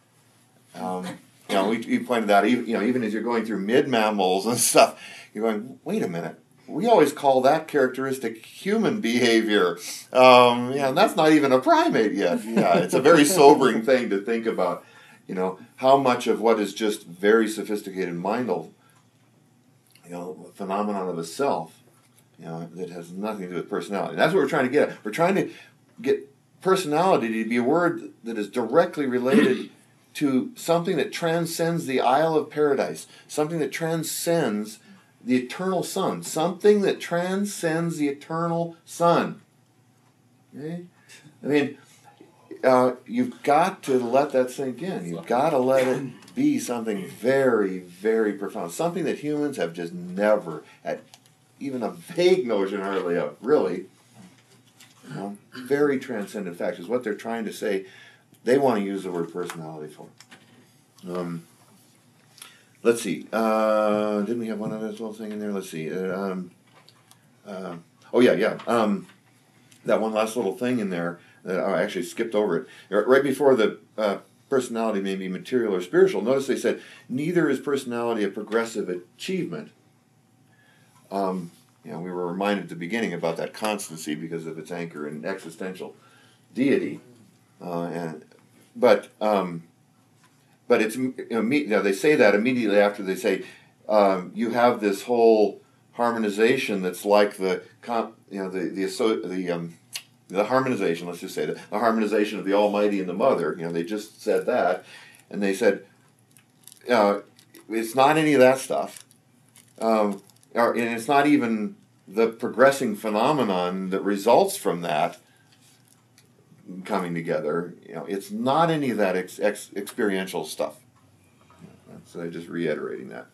A: We pointed out, even as you're going through mid-mammals and stuff, you're going, wait a minute, we always call that characteristic human behavior. And that's not even a primate yet. Yeah, it's a very sobering thing to think about, how much of what is just very sophisticated mindal, phenomenon of a self, that has nothing to do with personality. And that's what we're trying to get at. We're trying to get personality to be a word that is directly related to something that transcends the Isle of Paradise, something that transcends the eternal sun, something that transcends the eternal sun. Okay? I mean, you've got to let that sink in. You've got to let it be something very, very profound, something that humans have just never had even a vague notion hardly of, really. Very transcendent facts is what they're trying to say. They want to use the word personality for. Let's see. Didn't we have one other little thing in there? Let's see. That one last little thing in there that I actually skipped over it. Right before the personality may be material or spiritual, notice they said, neither is personality a progressive achievement. We were reminded at the beginning about that constancy because of its anchor in existential deity. But it's they say that immediately after they say you have this whole harmonization that's like the harmonization. Let's just say the harmonization of the Almighty and the Mother. They just said that, and they said it's not any of that stuff, and it's not even the progressing phenomenon that results from that. coming together. It's not any of that experiential stuff. So just reiterating that.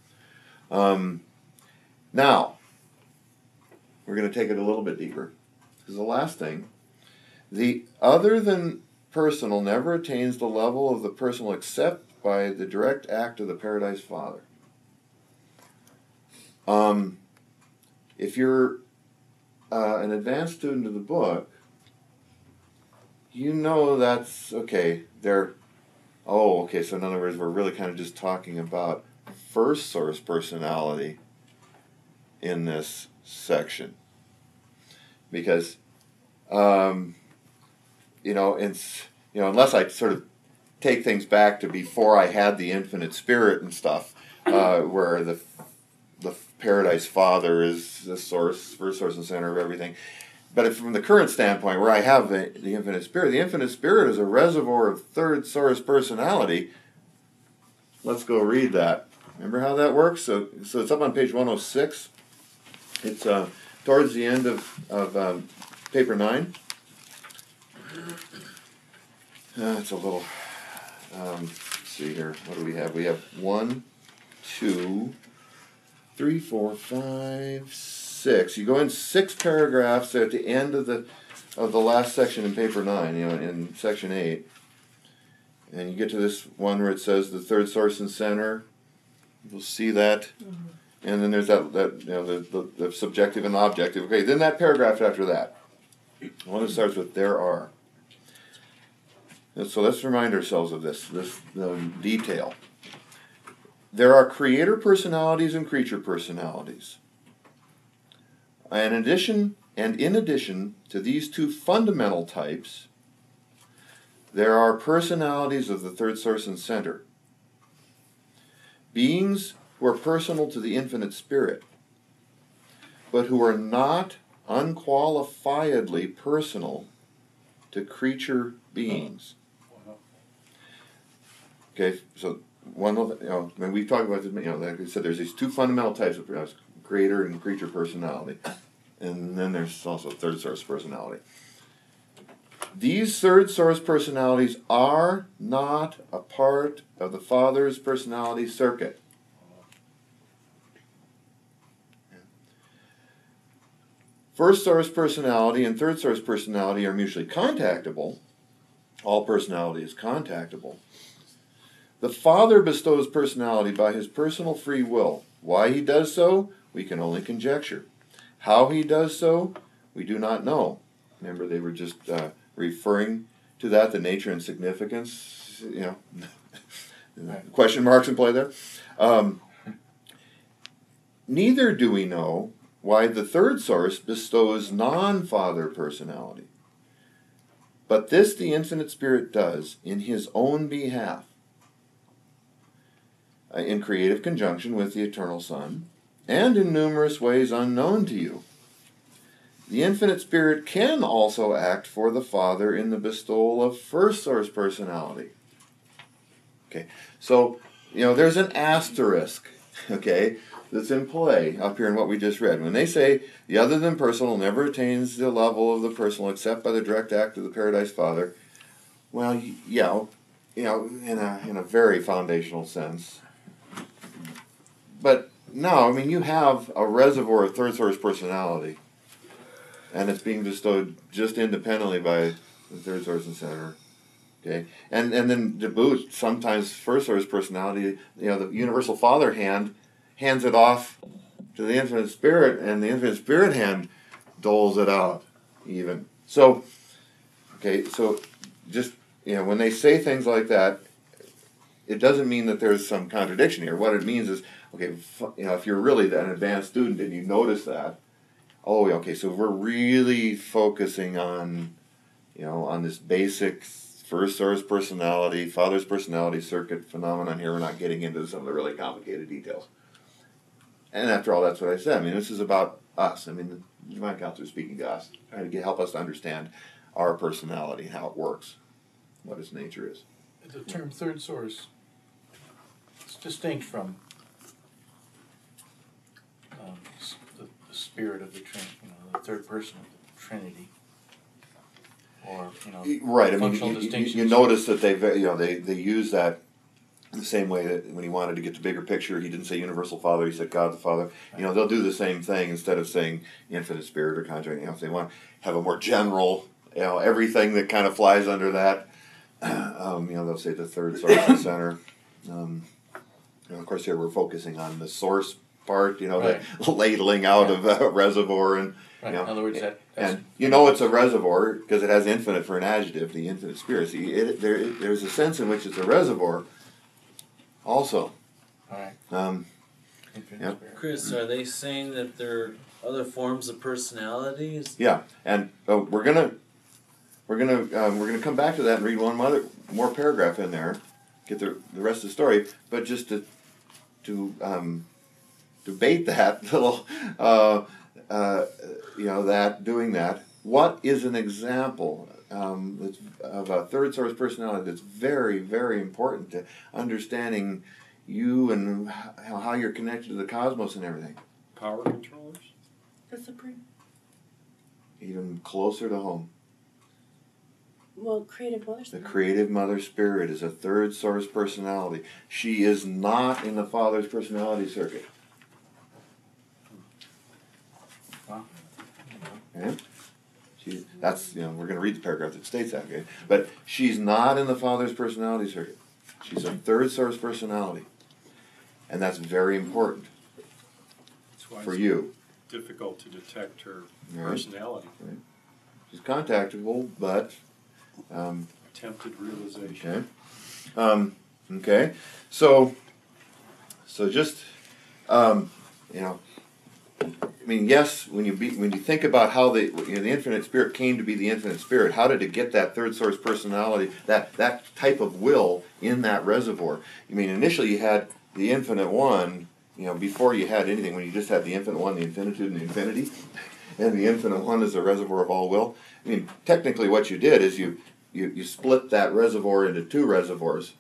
A: Now, we're going to take it a little bit deeper. This is the last thing. The other than personal never attains the level of the personal except by the direct act of the Paradise Father. If you're an advanced student of the book, you know that's, okay, so in other words, we're really kind of just talking about first source personality in this section. Because, unless I sort of take things back to before I had the infinite spirit and stuff, where the Paradise Father is the source, first source and center of everything. But from the current standpoint, where I have the infinite spirit is a reservoir of third source personality. Let's go read that. Remember how that works? So it's up on page 106. It's towards the end of paper 9. It's a little, let's see here. What do we have? We have 1, 2, 3, 4, 5, 6. You go in 6 paragraphs at the end of the last section in paper 9, in section 8. And you get to this one where it says the third source and center. You'll see that. Mm-hmm. And then there's that the subjective and objective. Okay, then that paragraph after that. One that starts with there are. And so let's remind ourselves of this detail. There are creator personalities and creature personalities. And in addition to these two fundamental types, there are personalities of the third source and center. Beings who are personal to the infinite spirit, but who are not unqualifiedly personal to creature beings. Okay, so one of when we talk about this, like I said, there's these two fundamental types of creator and creature personality, and then there's also third source personality. These third source personalities are not a part of the Father's personality circuit. First source personality and third source personality are mutually contactable. All personality is contactable. The Father bestows personality by his personal free will. Why he does so, we can only conjecture. How he does so, we do not know. Remember, they were just referring to that, the nature and significance, question marks in play there. Neither do we know why the third source bestows non-Father personality. But this the infinite Spirit does in his own behalf, in creative conjunction with the Eternal Son, and in numerous ways unknown to you. The infinite Spirit can also act for the Father in the bestowal of first source personality. Okay, so, there's an asterisk, okay, that's in play up here in what we just read. When they say the other than personal never attains the level of the personal except by the direct act of the Paradise Father, well, in a very foundational sense. But no, you have a reservoir of third source personality, and it's being bestowed just independently by the third source and center. Okay, and then to boot, sometimes first source personality, the universal Father hand hands it off to the infinite Spirit, and the infinite Spirit hand doles it out even. So, okay, so just, when they say things like that, it doesn't mean that there's some contradiction here. What it means is, okay, if you're really an advanced student and you notice that, so we're really focusing on, on this basic first source personality, Father's personality circuit phenomenon here. We're not getting into some of the really complicated details. And after all, that's what I said. This is about us. The Divine Counselor is speaking to us, trying to help us to understand our personality, how it works, what its nature is.
D: The term third source is distinct from the spirit of the Trinity, the third person of the Trinity. or
A: Right. I mean,
D: functional distinctions.
A: you notice that they use that the same way that when he wanted to get the bigger picture, he didn't say universal Father, he said God the Father. They'll do the same thing instead of saying infinite Spirit or contrary. If they want to have a more general, everything that kind of flies under that, they'll say the third source and center. Of course, here we're focusing on the source part,
D: Right.
A: the ladling out of a reservoir and.
D: Right. In other words, that's
A: And it's a reservoir because it has infinite for an adjective, the infinite Spirit. See, there's a sense in which it's a reservoir also.
D: all right. Infinite
A: Yep.
D: Spirit.
I: Chris, are they saying that there are other forms of personalities?
A: Yeah, and we're gonna come back to that and read one more paragraph in there, get the rest of the story. But just to debate that little, doing that. What is an example of a third source personality that's very, very important to understanding you and how you're connected to the cosmos and everything?
E: Power controllers?
C: The Supreme.
A: Even closer to home.
C: Well, Creative Mother
A: The
C: Spirit.
A: creative Mother Spirit is a third source personality. She is not in the Father's personality circuit.
D: Wow.
A: Okay? We're going to read the paragraph that states that, okay? But she's not in the Father's personality circuit. She's a third source personality. And that's very important
E: That's why
A: for
E: it's
A: you.
E: difficult to detect her
A: Right.
E: personality.
A: She's contactable, but...
E: Attempted realization.
A: Okay. Okay. So just yes. When you think about how the infinite Spirit came to be the infinite Spirit, how did it get that third source personality, that type of will in that reservoir? Initially you had the infinite one. Before you had anything, when you just had the infinite one, the infinitude, and the infinity, and the infinite one is the reservoir of all will. Technically, what you did is you split that reservoir into two reservoirs.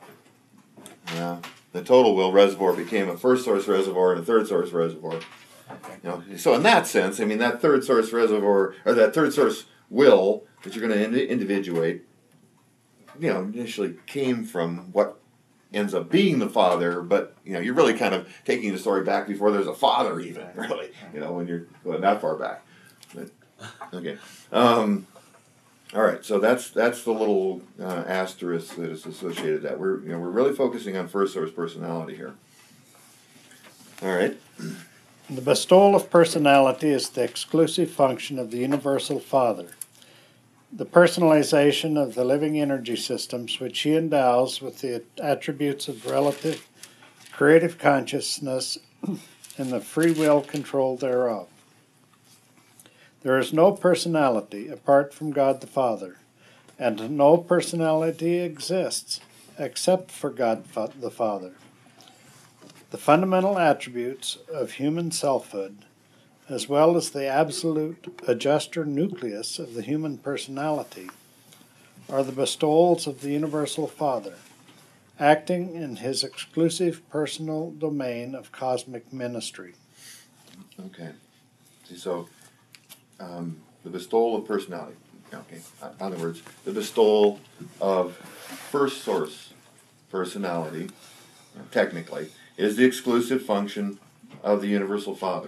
A: The total will reservoir became a first source reservoir and a third source reservoir. So in that sense, that third source reservoir or that third source will that you're going to individuate, initially came from what ends up being the Father, but you're really kind of taking the story back before there's a Father, even really. When you're going that far back. But, okay. All right, so that's the little asterisk that is associated with that. We're really focusing on first source personality here. All right.
B: The bestowal of personality is the exclusive function of the Universal Father. The personalization of the living energy systems which he endows with the attributes of relative creative consciousness and the free will control thereof. There is no personality apart from God the Father, and no personality exists except for God the Father. The fundamental attributes of human selfhood, as well as the absolute adjuster nucleus of the human personality, are the bestowals of the Universal Father, acting in his exclusive personal domain of cosmic ministry.
A: Okay. So, the bestowal of personality. Okay. In other words, the bestowal of first source personality, technically, is the exclusive function of the Universal Father.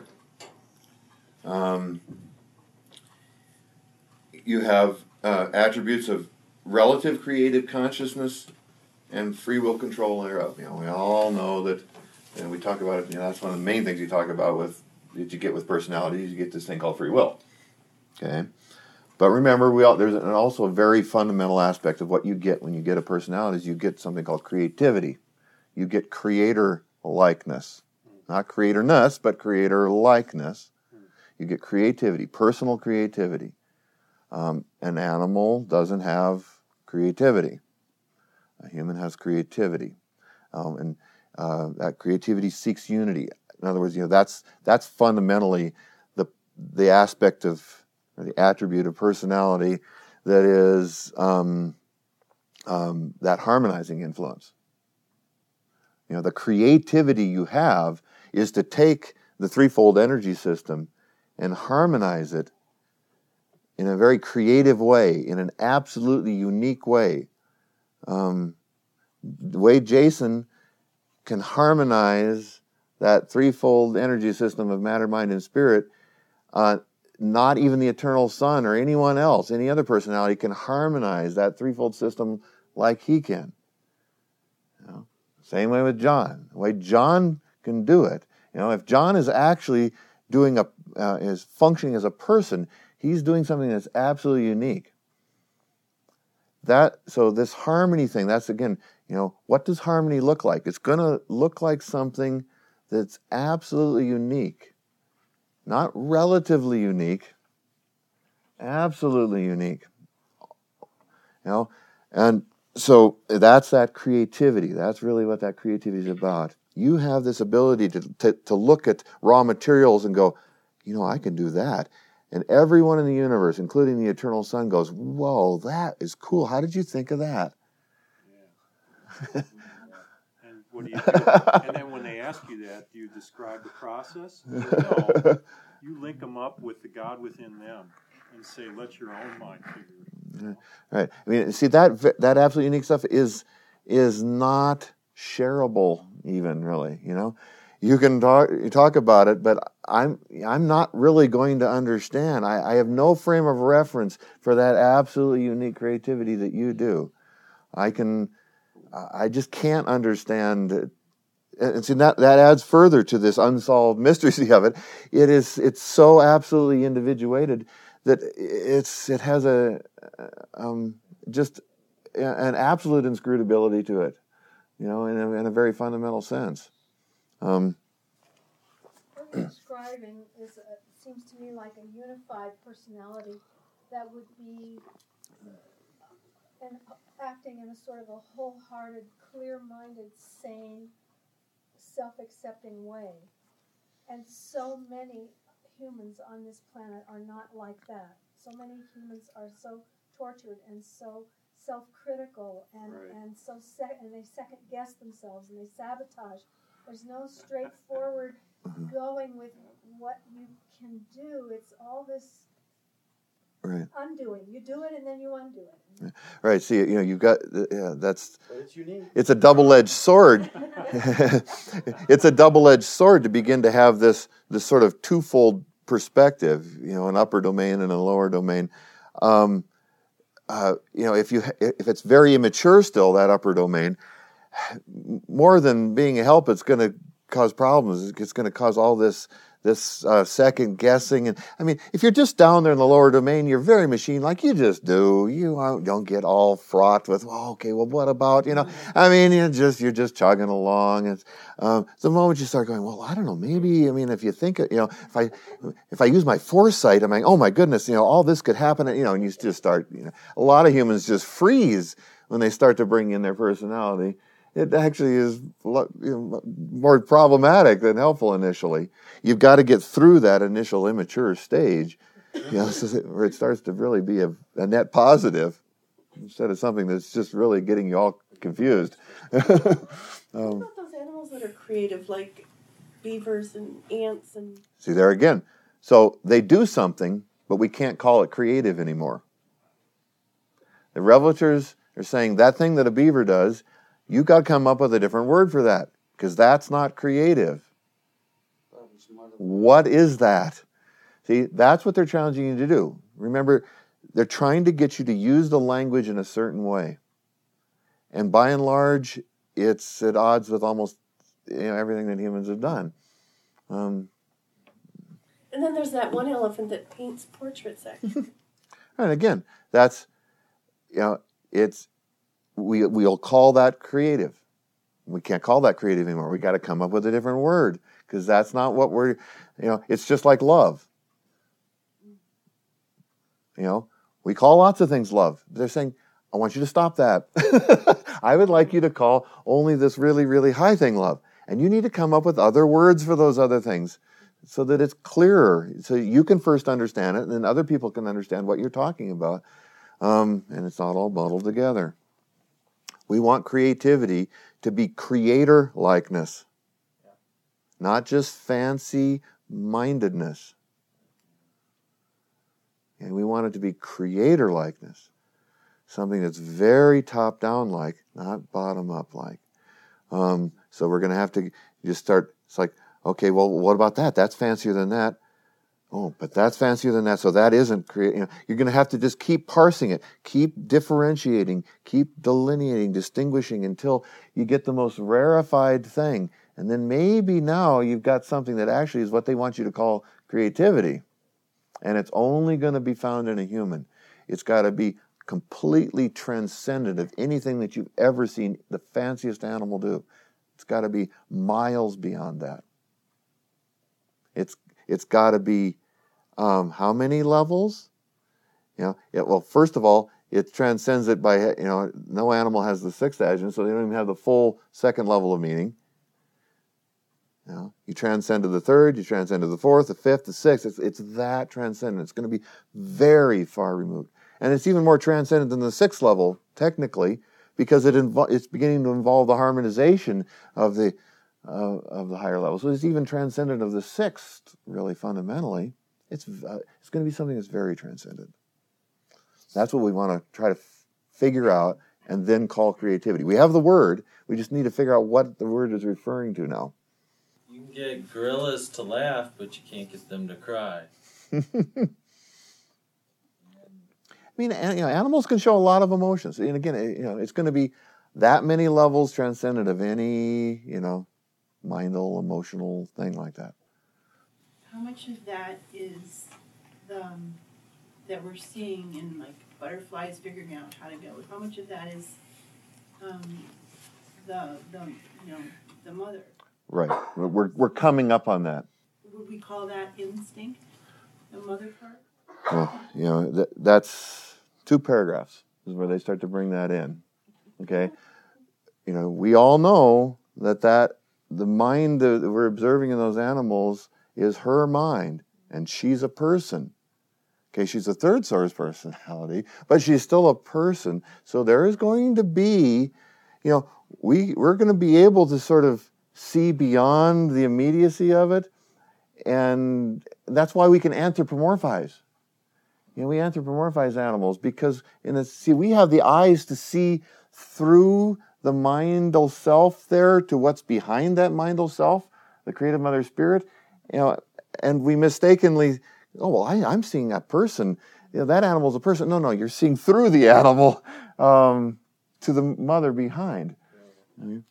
A: You have attributes of relative creative consciousness and free will control thereof. We all know that, and we talk about it. That's one of the main things you talk about that you get with personalities. You get this thing called free will. Okay, but remember, there's also a very fundamental aspect of what you get when you get a personality. Is you get something called creativity. You get creator likeness, not creatorness, but creator likeness. You get creativity, personal creativity. An animal doesn't have creativity. A human has creativity, and that creativity seeks unity. In other words, that's fundamentally the aspect of, or the attribute of personality that is that harmonizing influence. The creativity you have is to take the threefold energy system and harmonize it in a very creative way, in an absolutely unique way. The way Jason can harmonize that threefold energy system of matter, mind, and spirit, not even the eternal Son or anyone else, any other personality can harmonize that threefold system like he can. Same way with John. The way John can do it. If John is actually is functioning as a person, he's doing something that's absolutely unique. So this harmony thing, that's again, what does harmony look like? It's going to look like something that's absolutely unique. Not relatively unique, absolutely unique. And so that's that creativity. That's really what that creativity is about. You have this ability to look at raw materials and go, I can do that. And everyone in the universe, including the eternal Son, goes, whoa, that is cool. How did you think of that?
E: Yeah. And what do you do? And then when they ask you that, do you describe the process? No. You link them up with the God within them and say, let your own mind figure it out.
A: Right. I mean, see, that absolutely unique stuff is not shareable even, really, You can talk about it, but I'm not really going to understand. I have no frame of reference for that absolutely unique creativity that you do. I just can't understand it. And see, that adds further to this unsolved mystery of it. It's so absolutely individuated that it has just an absolute inscrutability to it, in a very fundamental sense.
G: What you're describing seems to me like a unified personality that would be acting in a sort of a wholehearted, clear-minded, sane, self-accepting way. And so many humans on this planet are not like that. So many humans are so tortured and so self-critical and they second guess themselves and they sabotage. There's no straightforward going with what you can do. It's all this undoing. You do it and then you undo it.
A: Right. See, you've got that's.
D: But it's unique.
A: It's a double-edged sword. It's a double-edged sword to begin to have this sort of twofold perspective. An upper domain and a lower domain. If it's very immature still, that upper domain, more than being a help, it's going to cause problems. It's going to cause all this second guessing. And I mean, if you're just down there in the lower domain, you're very machine-like. You just do. You don't get all fraught with, what about, I mean, you're just chugging along. And the moment you start going, I don't know, maybe, I mean, if you think, if I use my foresight, I'm like, oh my goodness, all this could happen, and you just start, a lot of humans just freeze when they start to bring in their personality. It actually is more problematic than helpful initially. You've got to get through that initial immature stage, where it starts to really be a net positive instead of something that's just really getting you all confused.
C: What about those animals that are creative, like beavers and ants and?
A: See, there again. So they do something, but we can't call it creative anymore. The revelators are saying that thing that a beaver does, you got to come up with a different word for that, because that's not creative. What is that? See, that's what they're challenging you to do. Remember, they're trying to get you to use the language in a certain way. And by and large, it's at odds with almost everything that humans have done.
C: And then there's that one elephant that paints portraits, actually.
A: And again, that's, we'll call that creative. We can't call that creative anymore. We got to come up with a different word, because that's not what we're, it's just like love. We call lots of things love. They're saying, I want you to stop that. I would like you to call only this really, really high thing love. And you need to come up with other words for those other things so that it's clearer. So you can first understand it, and then other people can understand what you're talking about. And it's not all bundled together. We want creativity to be creator-likeness, not just fancy-mindedness. Okay, we want it to be creator likeness. Something that's very top-down like, not bottom-up like. So we're going to have to just start, it's like, okay, well, what about that? That's fancier than that. Oh, but that's fancier than that, so that isn't creating. You're going to have to just keep parsing it, keep differentiating, keep delineating, distinguishing until you get the most rarefied thing. And then maybe now you've got something that actually is what they want you to call creativity. And it's only going to be found in a human. It's got to be completely transcendent of anything that you've ever seen the fanciest animal do. It's got to be miles beyond that. It's got to be how many levels? Well, first of all, it transcends it by, no animal has the sixth adjunct, so they don't even have the full second level of meaning. You transcend to the third, you transcend to the fourth, the fifth, the sixth. It's that transcendent. It's going to be very far removed. And it's even more transcendent than the sixth level, technically, because it's beginning to involve the harmonization of the higher levels. So it's even transcendent of the sixth, really fundamentally. It's going to be something that's very transcendent. That's what we want to try to figure out and then call creativity. We have the word. We just need to figure out what the word is referring to now.
I: You can get gorillas to laugh, but you can't get them to cry.
A: I mean, animals can show a lot of emotions. And again, it's going to be that many levels transcendent of any, mindal, emotional thing like that.
J: How much of that is that we're seeing in like butterflies figuring out how to go? How much of that is the mother?
A: Right. We're coming up on that.
J: Would we call that instinct, the mother part?
A: Well, that's 2 paragraphs is where they start to bring that in. Okay. We all know that the mind that we're observing in those animals is her mind, and she's a person. Okay, she's a third source personality, but she's still a person. So there is going to be, we're going to be able to sort of see beyond the immediacy of it, and that's why we can anthropomorphize. We anthropomorphize animals because we have the eyes to see through the mindal self there to what's behind that mindal self, the creative mother spirit, and we mistakenly, I'm seeing that person. That animal's a person. No, you're seeing through the animal to the mother behind.
J: You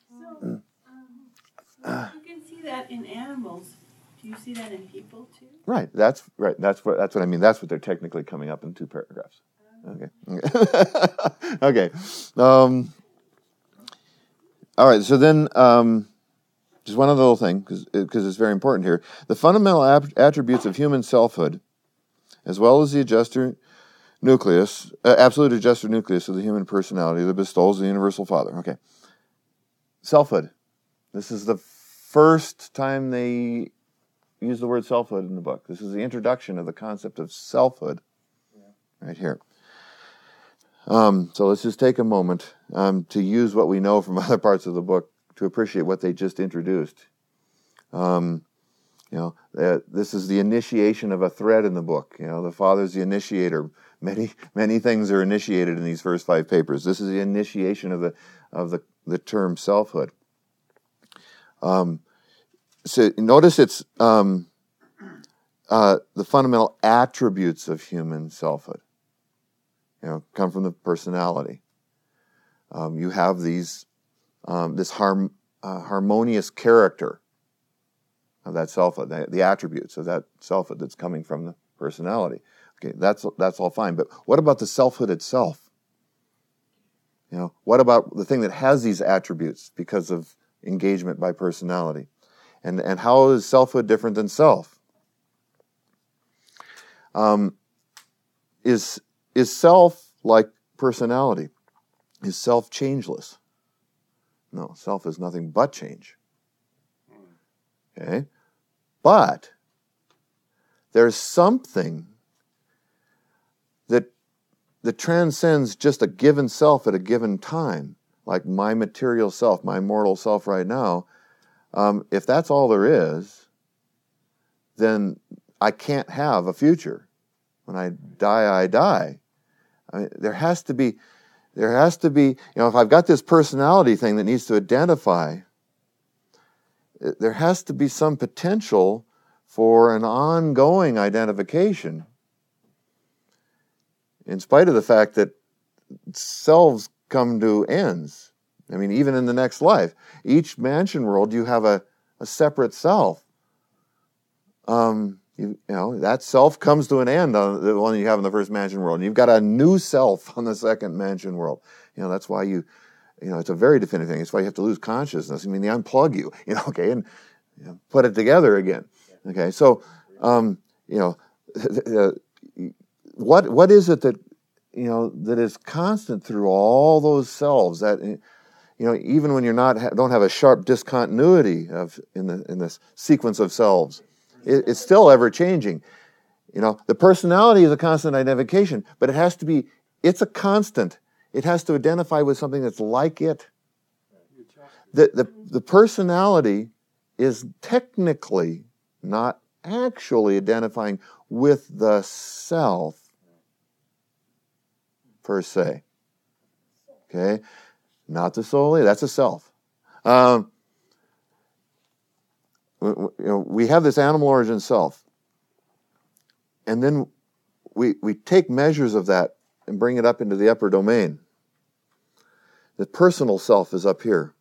J: can see that in animals. Do you see that in people too?
A: Right. That's right. That's what I mean. That's what they're technically coming up in 2 paragraphs. Okay. Okay. All right. So then, just one other little thing, because it's very important here. The fundamental attributes of human selfhood, as well as the adjuster nucleus, absolute adjuster nucleus of the human personality that bestows the universal Father. Okay. Selfhood. This is the first time they use the word selfhood in the book. This is the introduction of the concept of selfhood right here. So let's just take a moment to use what we know from other parts of the book to appreciate what they just introduced. This is the initiation of a thread in the book. The Father's the initiator. Many things are initiated in these first 5 papers. This is the initiation of the term selfhood. So notice it's the fundamental attributes of human selfhood. Come from the personality. You have this harmonious character of that selfhood, the attributes of that selfhood that's coming from the personality. Okay, that's all fine. But what about the selfhood itself? What about the thing that has these attributes because of engagement by personality? And how is selfhood different than self? Is self like personality? Is self changeless? No, self is nothing but change. Okay? But there's something that transcends just a given self at a given time, like my material self, my mortal self right now. If that's all there is, then I can't have a future. When I die, I die. I mean, there has to be, if I've got this personality thing that needs to identify, there has to be some potential for an ongoing identification, in spite of the fact that selves come to ends. I mean, even in the next life, each mansion world, you have a separate self. That self comes to an end on the one you have in the first mansion world. And you've got a new self on the second mansion world. That's why it's a very definitive thing. It's why you have to lose consciousness. I mean, they unplug you, okay, and put it together again. Okay, so, what is it that, that is constant through all those selves that, even when you're don't have a sharp discontinuity in this sequence of selves, it's still ever changing. The personality is a constant identification, but it's a constant. It has to identify with something that's like it. The personality is technically not actually identifying with the self per se. Okay? Not the soul, that's a self. We have this animal origin self, and then we take measures of that and bring it up into the upper domain. The personal self is up here.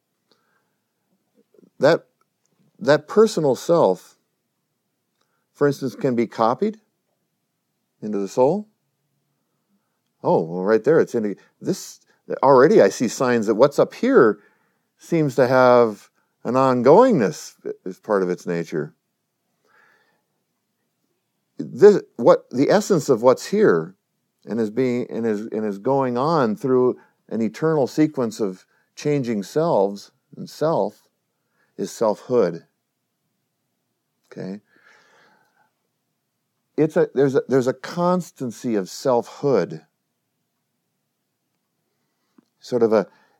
A: That personal self, for instance, can be copied into the soul. Oh, well, right there, it's in this. Already I see signs that what's up here seems to have an ongoingness as part of its nature. The essence of what's here and is going on through an eternal sequence of changing selves and self is selfhood. Okay? There's a constancy of selfhood. Sort of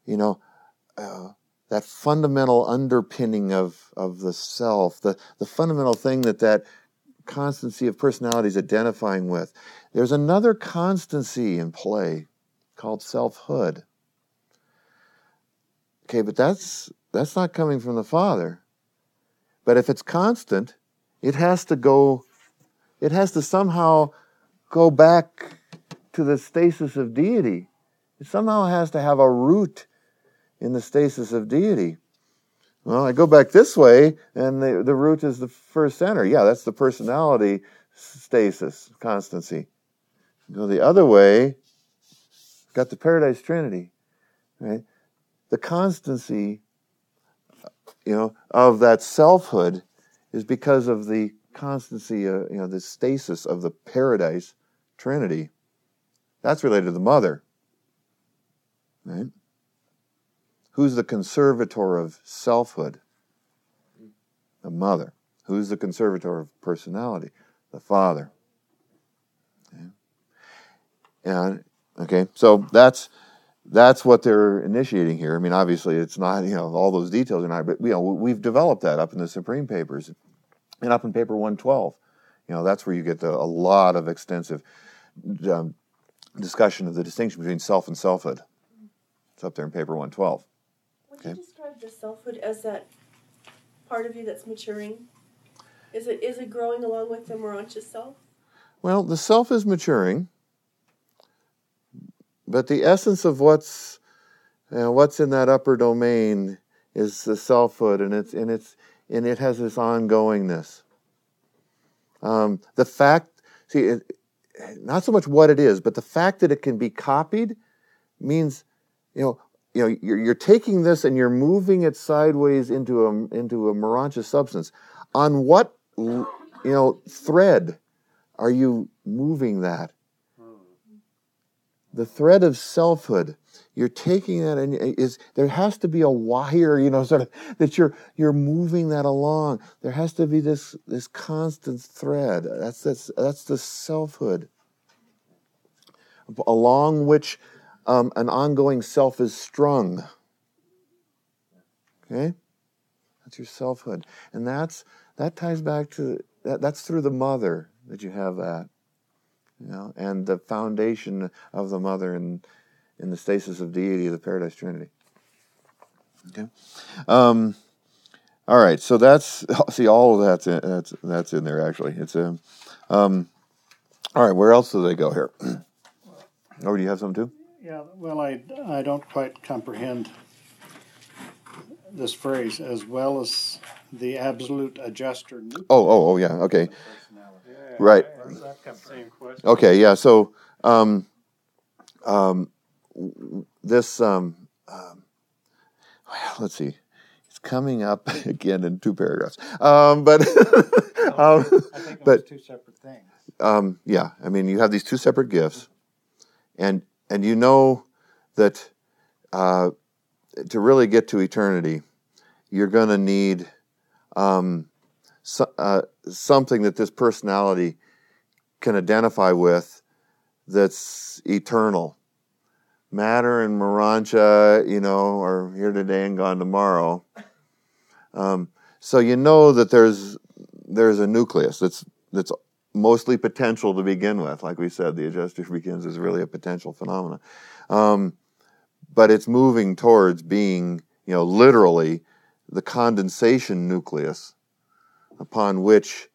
A: that fundamental underpinning of the self, the fundamental thing that constancy of personality is identifying with. There's another constancy in play called selfhood. Okay, but that's not coming from the Father. But if it's constant, it has to somehow go back to the stasis of deity. It somehow has to have a root in the stasis of deity. Well, I go back this way, and the root is the first center. Yeah, that's the personality stasis, constancy. Go the other way, got the Paradise Trinity, right? The constancy, of that selfhood is because of the constancy, the stasis of the Paradise Trinity. That's related to the mother. Right? Who's the conservator of selfhood? The mother. Who's the conservator of personality? The Father. Okay, so that's what they're initiating here. I mean, obviously, it's not all those details are not, but we've developed that up in the Supreme Papers and up in Paper 112. That's where you get a lot of extensive discussion of the distinction between self and selfhood. It's up there in Paper 112.
C: Would you describe the selfhood as that part of you that's maturing? Is it growing along with the Morontia self?
A: Well, the self is maturing, but the essence of what's in that upper domain is the selfhood, and it has this ongoingness. The fact, not so much what it is, but the fact that it can be copied means, you're taking this and you're moving it sideways into a Morontia substance. On what thread are you moving that? The thread of selfhood. You're taking that, and there has to be a wire, sort of that you're moving that along. There has to be this constant thread. That's the selfhood, along which an ongoing self is strung. Okay, that's your selfhood, and that ties back to that. That's through the mother that you have that. and the foundation of the mother in the stasis of deity of the Paradise Trinity. Okay. All right, so that's all of that's in there actually. It's a all right. Where else do they go here? Oh, do you have some too?
B: Yeah, well, I don't quite comprehend this phrase, as well as the absolute adjuster.
A: Oh, yeah, okay.
E: Yeah,
A: Right.
B: Where's that come from?
E: Same question.
A: Okay, yeah, so this, let's see, it's coming up again in 2 paragraphs. But
B: I think it was 2 separate things.
A: yeah, I mean, you have these 2 separate gifts, and you know that to really get to eternity, you're going to need something that this personality can identify with that's eternal. Matter and Morontia, are here today and gone tomorrow. So you know that there's a nucleus that's mostly potential to begin with. Like we said, the adjuster begins is really a potential phenomenon. But it's moving towards being, literally the condensation nucleus upon which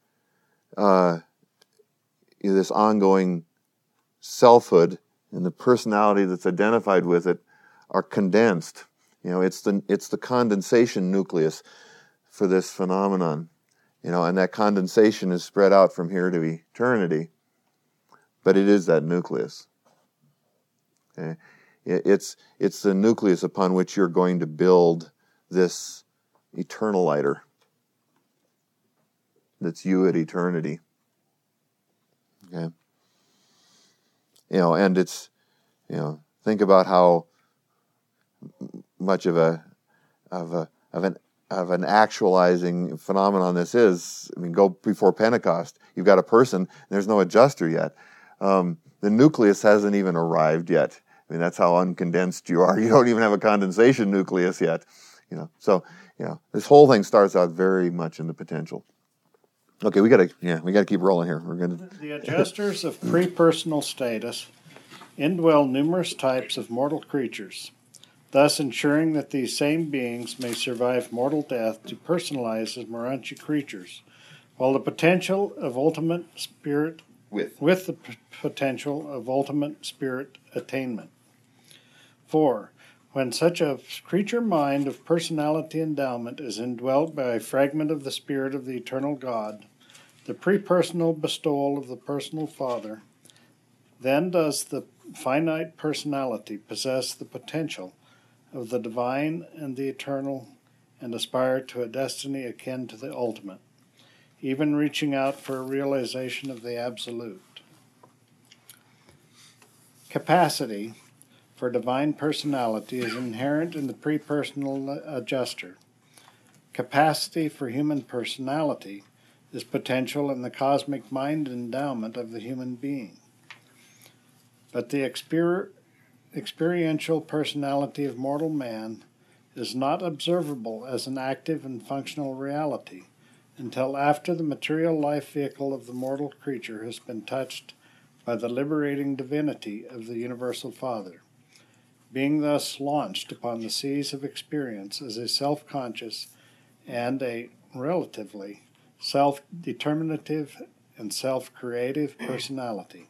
A: this ongoing selfhood and the personality that's identified with it are condensed. It's the condensation nucleus for this phenomenon. And that condensation is spread out from here to eternity, but it is that nucleus. Okay? It's the nucleus upon which you're going to build this eternal lighter. That's you at eternity. Okay. And it's, think about how much of an actualizing phenomenon this is. I mean, go before Pentecost. You've got a person, and there's no adjuster yet. The nucleus hasn't even arrived yet. I mean, that's how uncondensed you are. You don't even have a condensation nucleus yet. So this whole thing starts out very much in the potential. Okay, we gotta keep rolling here. We're gonna.
B: The adjusters of pre-personal status indwell numerous types of mortal creatures, thus ensuring that these same beings may survive mortal death to personalize as Morontia creatures, while the potential of ultimate spirit with the potential of ultimate spirit attainment. 4. When such a creature mind of personality endowment is indwelt by a fragment of the spirit of the eternal God, the pre-personal bestowal of the personal Father, then does the finite personality possess the potential of the divine and the eternal, and aspire to a destiny akin to the ultimate, even reaching out for a realization of the absolute. Capacity for divine personality is inherent in the pre-personal adjuster. Capacity for human personality is potential in the cosmic mind endowment of the human being. But the experiential personality of mortal man is not observable as an active and functional reality until after the material life vehicle of the mortal creature has been touched by the liberating divinity of the Universal Father, being thus launched upon the seas of experience as a self-conscious and a relatively self-determinative and self-creative personality.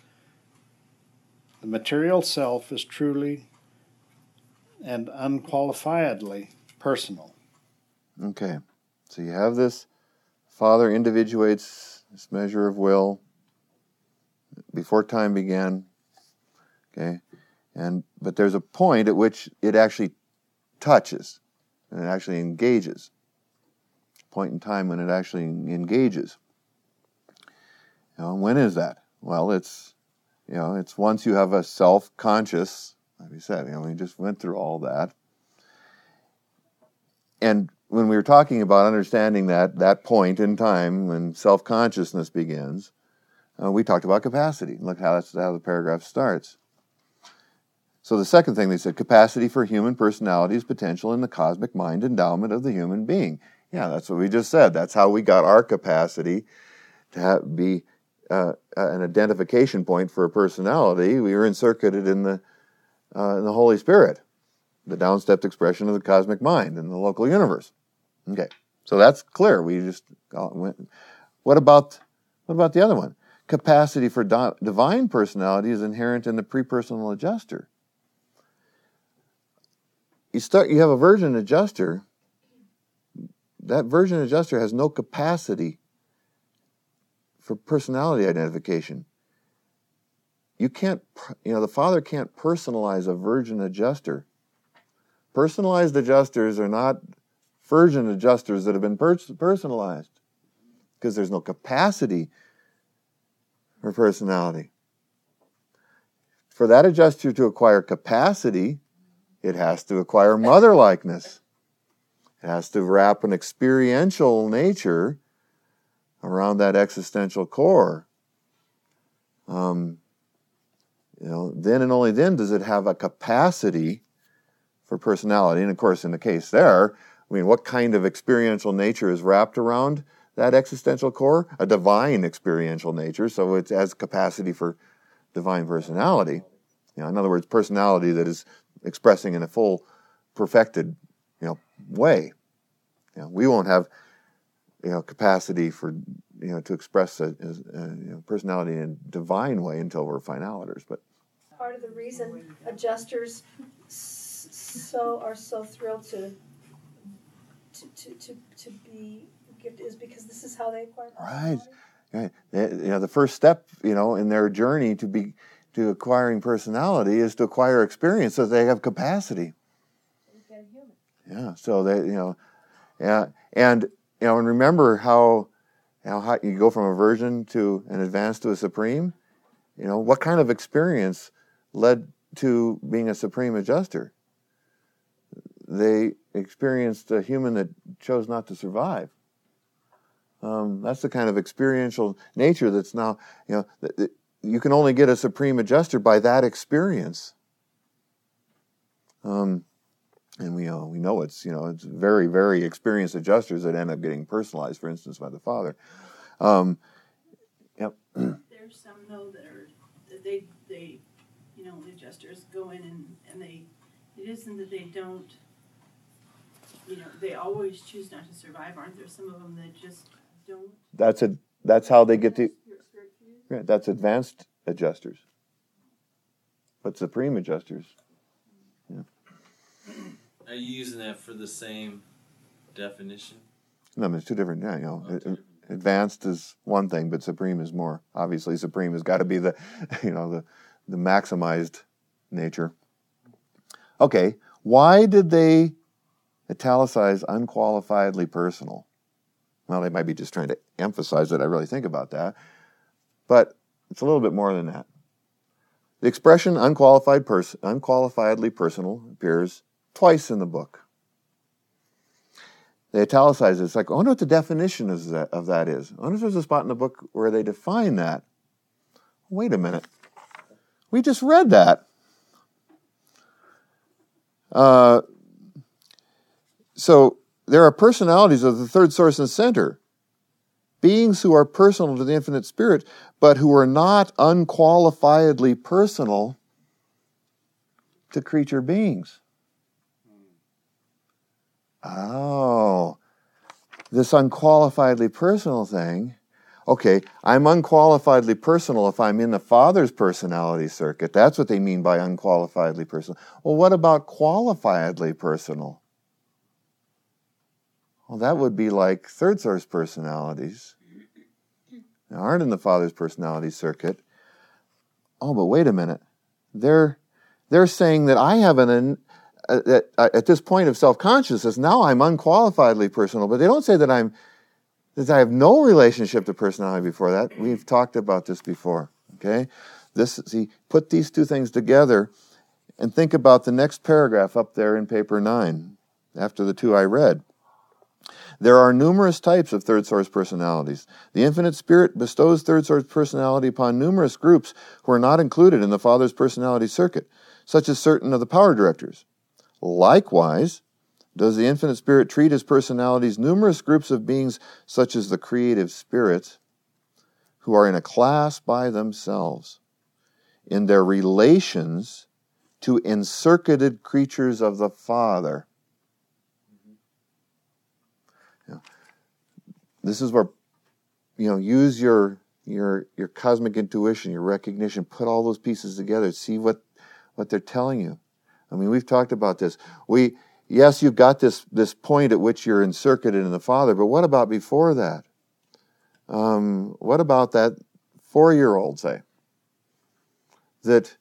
B: The material self is truly and unqualifiedly personal.
A: Okay, so you have this Father individuates this measure of will before time began. Okay, but there's a point at which it actually touches and it actually engages. A point in time when it actually engages. When is that? Well, it's once you have a self-conscious, like we said, we just went through all that. And when we were talking about understanding that point in time when self-consciousness begins, we talked about capacity. Look that's how the paragraph starts. So the second thing they said, capacity for human personality is potential in the cosmic mind endowment of the human being. Yeah, that's what we just said. That's how we got our capacity to be an identification point for a personality, we are encircled in the Holy Spirit, the down-stepped expression of the cosmic mind in the local universe. Okay, so that's clear. We just went. What about the other one? Capacity for divine personality is inherent in the prepersonal adjuster. You have a version adjuster. That version adjuster has no capacity for personality identification. You can't, the Father can't personalize a version adjuster. Personalized adjusters are not version adjusters that have been personalized, because there's no capacity for personality. For that adjuster to acquire capacity, it has to acquire mother-likeness. It has to wrap an experiential nature around that existential core. Then and only then does it have a capacity for personality. And of course, in the case there, what kind of experiential nature is wrapped around that existential core? A divine experiential nature, so it has capacity for divine personality. In other words, personality that is expressing in a full, perfected, way. We won't have, capacity for, to express a personality in a divine way until we're finaliters. But
G: part of the reason adjusters are so thrilled to be gifted is because this is how they acquire personality.
A: Right. The first step, in their journey to acquiring personality is to acquire experience, so they have capacity.
G: Get human.
A: Yeah. So they, and remember how you go from a version to an advanced to a supreme. What kind of experience led to being a supreme adjuster? They experienced a human that chose not to survive. That's the kind of experiential nature that's now, you can only get a supreme adjuster by that experience. And we know it's very, very experienced adjusters that end up getting personalized, for instance, by the Father. Yep.
J: There's some though that they the adjusters go in and it isn't that they don't, they always choose not to survive. Aren't there some of them that just don't?
A: That's how they get to. Right, that's advanced adjusters. But supreme adjusters. Yeah.
I: Are you using that for the same definition?
A: No, it's two different. Advanced is one thing, but supreme is more. Obviously, supreme has got to be the, the maximized nature. Okay, why did they italicize unqualifiedly personal? Well, they might be just trying to emphasize that I really think about that, but it's a little bit more than that. The expression unqualifiedly personal appears twice in the book. They italicize it. It's like, I wonder what the definition of that is. I wonder if there's a spot in the book where they define that. Wait a minute. We just read that. So there are personalities of the third source and center, beings who are personal to the infinite spirit, but who are not unqualifiedly personal to creature beings. Oh, this unqualifiedly personal thing. Okay, I'm unqualifiedly personal if I'm in the Father's personality circuit. That's what they mean by unqualifiedly personal. Well, what about qualifiedly personal? Well, that would be like third source personalities. They aren't in the Father's personality circuit. Oh, but wait a minute. They're saying that I have at this point of self-consciousness, now I'm unqualifiedly personal, but they don't say that I have no relationship to personality before that. We've talked about this before, okay? Put these two things together and think about the next paragraph up there in paper 9, after the two I read. There are numerous types of third source personalities. The infinite spirit bestows third source personality upon numerous groups who are not included in the Father's personality circuit, such as certain of the power directors. Likewise, does the infinite spirit treat as personalities numerous groups of beings such as the creative spirits, who are in a class by themselves in their relations to encircuited creatures of the Father. Yeah. This is where, use your cosmic intuition, your recognition, put all those pieces together, see what they're telling you. I mean, we've talked about this. Yes, you've got this point at which you're encircuited in the Father, but what about before that? What about that 4-year-old, say? That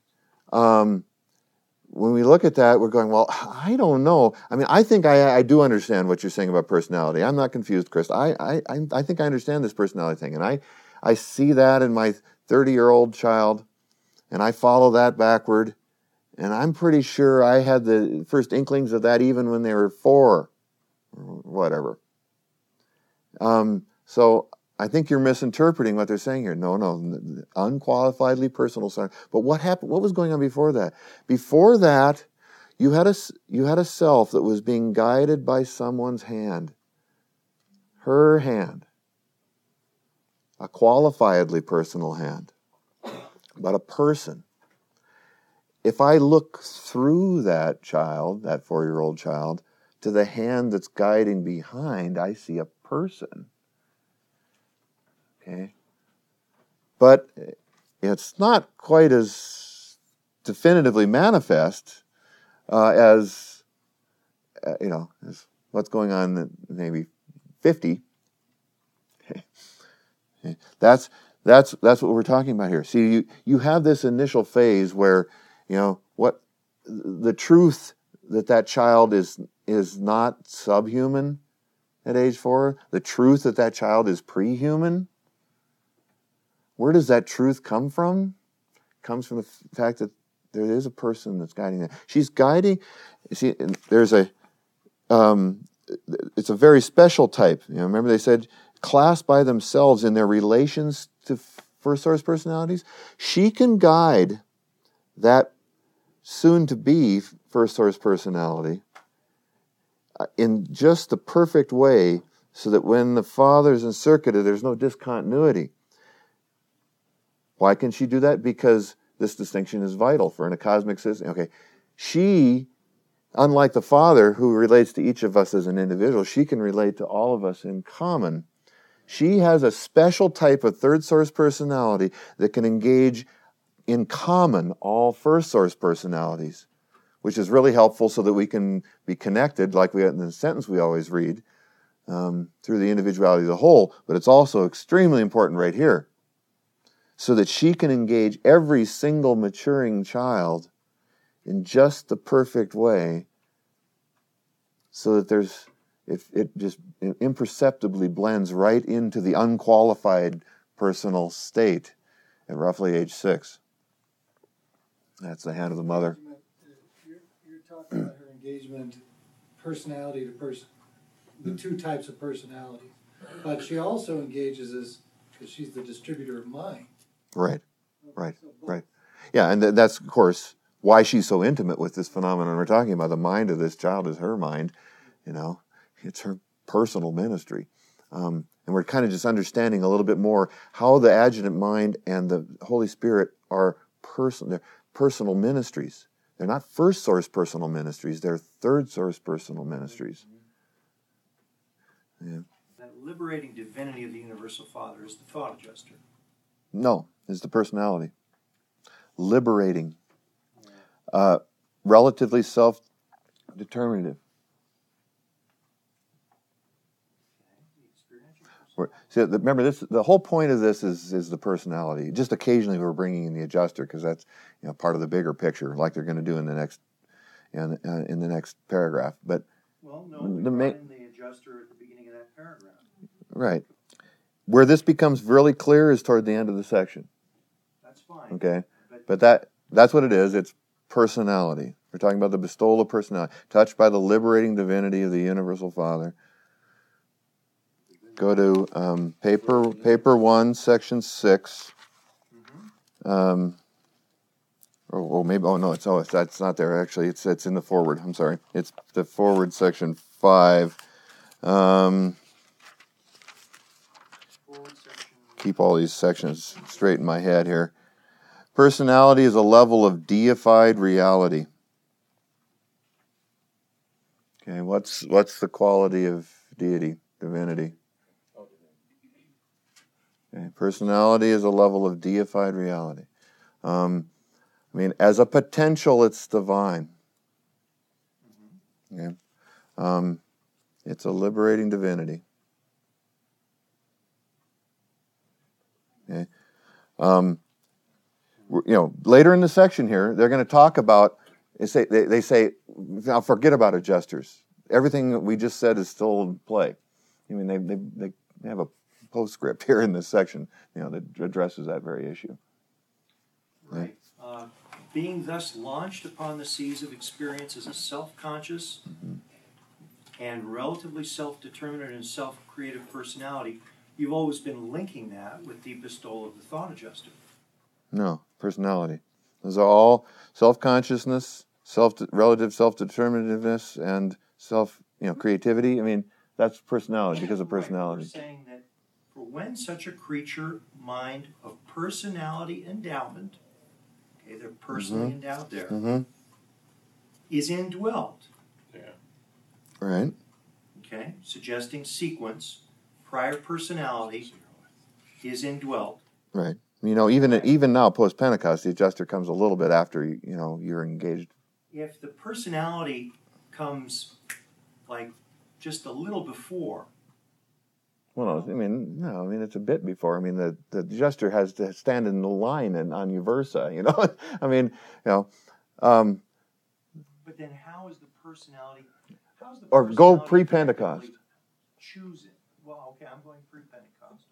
A: when we look at that, we're going, well, I don't know. I mean, I think I do understand what you're saying about personality. I'm not confused, Chris. I think I understand this personality thing, and I see that in my 30-year-old child, and I follow that backward, and I'm pretty sure I had the first inklings of that even when they were 4, or whatever. So I think you're misinterpreting what they're saying here. No, unqualifiedly personal. But what happened? What was going on before that? Before that, you had a self that was being guided by someone's hand, her hand, a qualifiedly personal hand, but a person. If I look through that child, that 4-year-old child, to the hand that's guiding behind, I see a person. Okay, but it's not quite as definitively manifest as as what's going on at maybe 50. Okay. That's what we're talking about here. See, you have this initial phase where what the truth that child is not subhuman at age 4. The truth that child is pre-human. Where does that truth come from? It comes from the fact that there is a person that's guiding that. She's guiding. See, there's it's a very special type. Remember they said class by themselves in their relations to first source personalities. She can guide that soon-to-be first source personality in just the perfect way, so that when the Father's encircuited, there's no discontinuity. Why can she do that? Because this distinction is vital for in a cosmic system. Okay, she, unlike the Father, who relates to each of us as an individual, she can relate to all of us in common. She has a special type of third source personality that can engage in common all first source personalities, which is really helpful so that we can be connected, like we in the sentence we always read, through the individuality of the whole. But it's also extremely important right here, so that she can engage every single maturing child in just the perfect way, so that it just imperceptibly blends right into the unqualified personal state at roughly age 6. That's the hand of the mother.
H: You're talking about her engagement, personality to person, the two types of personality. But she also engages us because she's the distributor of mind. Right.
A: Yeah, and that's, of course, why she's so intimate with this phenomenon we're talking about. The mind of this child is her mind. It's her personal ministry. And we're kind of just understanding a little bit more how the adjutant mind and the Holy Spirit are personal ministries. They're not first source personal ministries. They're third source personal ministries. Yeah.
K: That liberating divinity of the Universal Father is the thought adjuster.
A: No, it's the personality. Liberating. Relatively self-determinative. See, remember, the whole point of this is the personality. Just occasionally we're bringing in the adjuster because that's part of the bigger picture, like they're going to do in the next in the next paragraph. But
K: we brought in the adjuster at the beginning of that paragraph.
A: Right. Where this becomes really clear is toward the end of the section.
K: That's fine.
A: Okay, but that's what it is. It's personality. We're talking about the bestowal of personality, touched by the liberating divinity of the Universal Father. Go to paper 1, section 6. That's not there actually. It's in the forward. I'm sorry. It's the forward, section 5. keep all these sections straight in my head here. Personality is a level of deified reality. Okay, what's the quality of deity, divinity? Okay, personality is a level of deified reality. As a potential, it's divine. Okay. It's a liberating divinity. Okay. Later in the section here, they're going to talk about. They say, now forget about adjusters. Everything that we just said is still in play. They have a postscript here in this section, that addresses that very issue.
K: Right. Being thus launched upon the seas of experience as a self-conscious and relatively self-determinate and self-creative personality, you've always been linking that with the bestowal of the thought adjuster.
A: No, personality. Those are all self-consciousness, relative self-determinativeness, and creativity. That's personality because of personality.
K: We're saying that for when such a creature mind of personality endowment, okay, they're personally endowed there, is indwelt.
E: Yeah.
A: Right.
K: Okay, suggesting sequence, prior personality is indwelt.
A: Right. Even now, post-Pentecost, the adjuster comes a little bit after, you're engaged.
K: If the personality comes like just a little before.
A: Well, it's a bit before. The adjuster has to stand in the line and on Uversa,
K: But then how is the personality?
A: Or go pre-Pentecost.
K: Choosing. Well, okay, I'm going pre-Pentecost.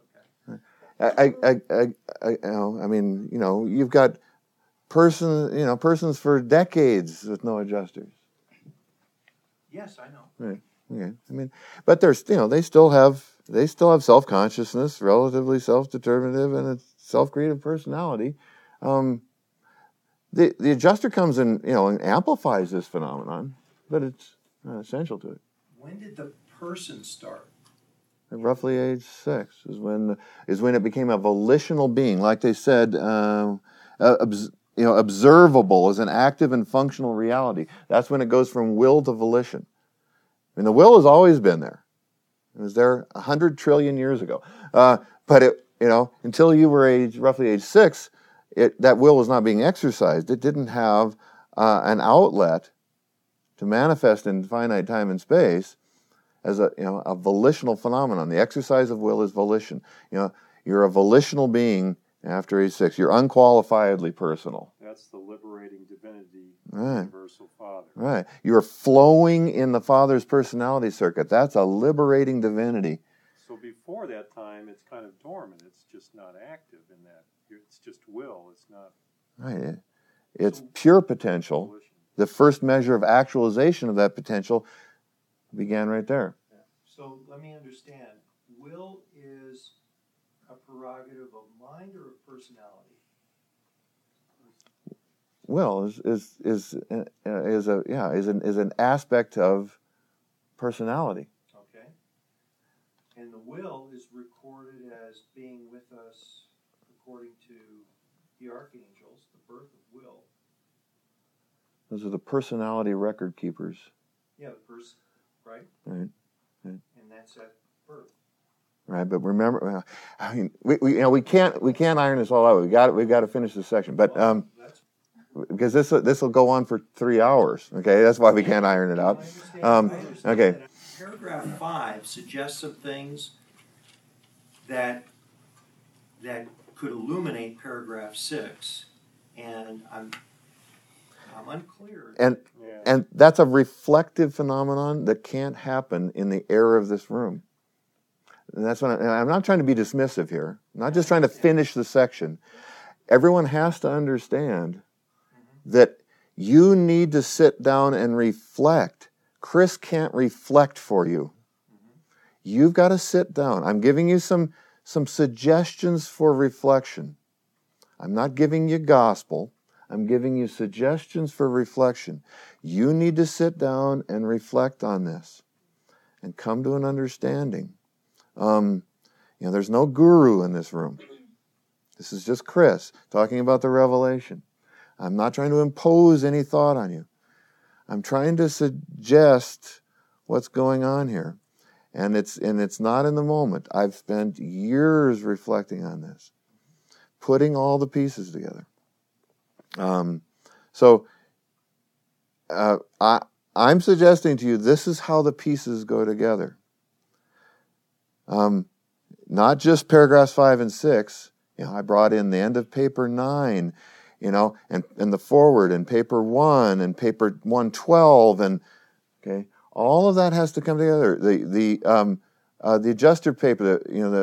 K: Okay.
A: You've got persons for decades with no adjusters.
K: Yes, I know.
A: Right. Okay. But there's, they still have self-consciousness, relatively self-determinative, and a self-creative personality. The adjuster comes in, and amplifies this phenomenon, but it's not essential to it.
K: When did the person start?
A: At roughly age 6 is when it became a volitional being, like they said, observable as an active and functional reality. That's when it goes from will to volition. The will has always been there. It was there 100 trillion years ago. But it, until you were roughly age 6, that will was not being exercised. It didn't have an outlet to manifest in finite time and space as a volitional phenomenon. The exercise of will is volition. You're a volitional being after age 6. You're unqualifiedly personal.
E: That's the liberating divinity,
A: Right.
E: universal Father.
A: Right. You're flowing in the Father's personality circuit. That's a liberating divinity.
E: So before that time, it's kind of dormant. It's just not active in that. It's just will. It's not.
A: Right. It's pure potential.
E: Volition.
A: The first measure of actualization of that potential began right there.
K: Yeah. So let me understand. Will is a prerogative of mind or of personality?
A: Will is an aspect of personality.
K: Okay. And the will is recorded as being with us according to the archangels, the birth of will.
A: Those are the personality record keepers.
K: Yeah, the person, right?
A: Right.
K: And that's at birth.
A: Right, but remember, we can't iron this all out. We've got to finish this section, but because this will go on for 3 hours. Okay, that's why we can't iron it out.
K: I understand
A: Okay.
K: that. Paragraph 5 suggests some things that could illuminate paragraph 6, and I'm unclear.
A: And that's a reflective phenomenon that can't happen in the air of this room. And that's what I'm not trying to be dismissive here. I'm not just trying to finish the section. Everyone has to understand that you need to sit down and reflect. Chris can't reflect for you. You've got to sit down. I'm giving you some suggestions for reflection. I'm not giving you gospel. I'm giving you suggestions for reflection. You need to sit down and reflect on this and come to an understanding. There's no guru in this room. This is just Chris talking about the revelation. I'm not trying to impose any thought on you. I'm trying to suggest what's going on here. And it's not in the moment. I've spent years reflecting on this, putting all the pieces together. I'm suggesting to you this is how the pieces go together. Not just paragraphs 5 and 6. I brought in the end of paper 9, and the forward and paper 1 and paper 112 and all of that has to come together. The adjuster paper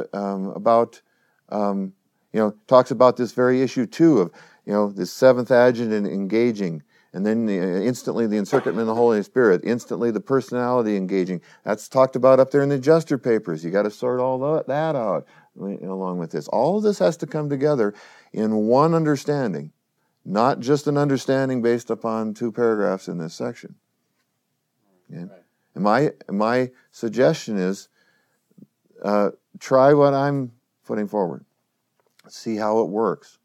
A: talks about this very issue too of the seventh adjutant engaging, and then instantly the encirclement of the Holy Spirit, instantly the personality engaging. That's talked about up there in the adjuster papers. You got to sort all that out along with this. All of this has to come together in one understanding, not just an understanding based upon 2 paragraphs in this section. Okay? And my suggestion is try what I'm putting forward. See how it works.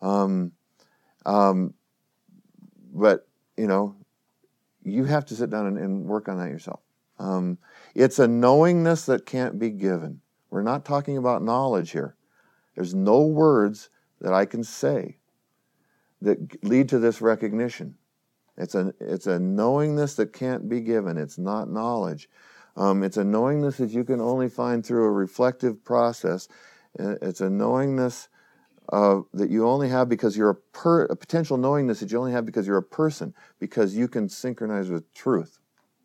A: But, you have to sit down and work on that yourself. It's a knowingness that can't be given. We're not talking about knowledge here. There's no words that I can say that lead to this recognition. It's a knowingness that can't be given. It's not knowledge. It's a knowingness that you can only find through a reflective process. It's a knowingness that you only have because you're a potential knowingness that you only have because you're a person, because you can synchronize with truth.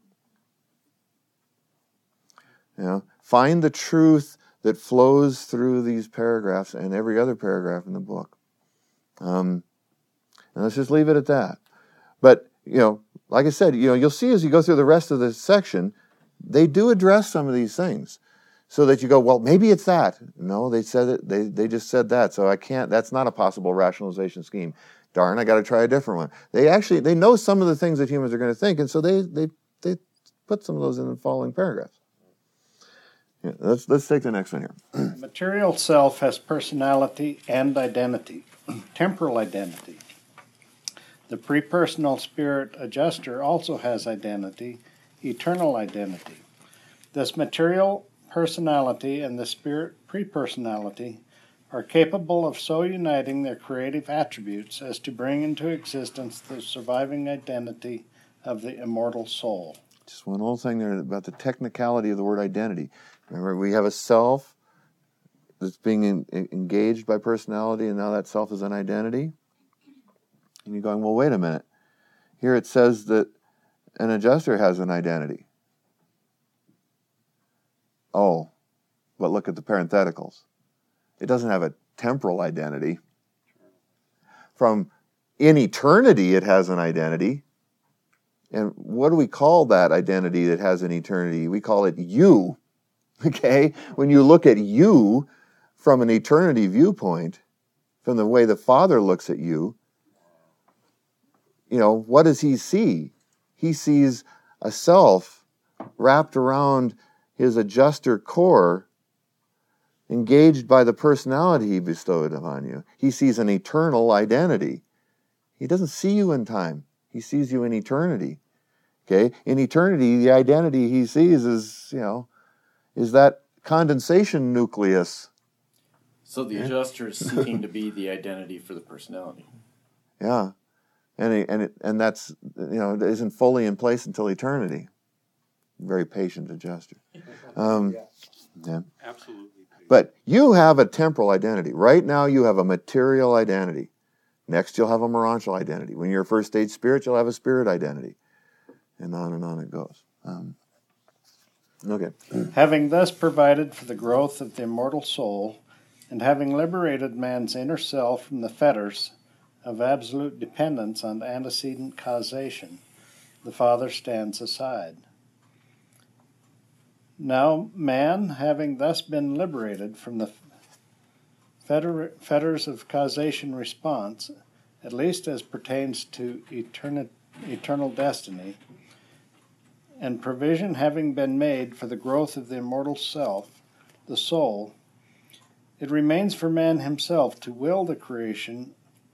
A: Find the truth that flows through these paragraphs and every other paragraph in the book. And let's just leave it at that. But, like I said, you'll see as you go through the rest of this section, they do address some of these things. So that you go, well, maybe it's that. No, they said it. They just said that. So I can't. That's not a possible rationalization scheme. Darn, I got to try a different one. They know some of the things that humans are going to think, and so they put some of those in the following paragraphs. Let's take the next one here.
B: The material self has personality and identity, temporal identity. The prepersonal spirit adjuster also has identity, eternal identity. This material personality and the spirit prepersonality are capable of so uniting their creative attributes as to bring into existence the surviving identity of the immortal soul.
A: Just one little thing there about the technicality of the word identity. Remember, we have a self that's being engaged by personality, and now that self is an identity. And you're going, well, wait a minute. Here it says that an adjuster has an identity. Oh, but look at the parentheticals. It doesn't have a temporal identity. In eternity, it has an identity. And what do we call that identity that has an eternity? We call it you. Okay? When you look at you from an eternity viewpoint, from the way the Father looks at you, what does he see? He sees a self wrapped around his adjuster core, engaged by the personality he bestowed upon you. He sees an eternal identity. He doesn't see you in time. He sees you in eternity. Okay? In eternity, the identity he sees is that condensation nucleus.
L: So the adjuster is seeking to be the identity for the personality.
A: Yeah. And that's, it isn't fully in place until eternity. Very patient adjuster. Yeah.
E: Absolutely.
A: But you have a temporal identity. Right now you have a material identity. Next you'll have a merantial identity. When you're a first stage spirit, you'll have a spirit identity. And on it goes. Okay.
B: Having thus provided for the growth of the immortal soul, and having liberated man's inner self from the fetters of absolute dependence on antecedent causation, the Father stands aside. Now, man, having thus been liberated from the fetters of causation response, at least as pertains to eternal destiny, and provision having been made for the growth of the immortal self, the soul, It remains for man himself to will the creation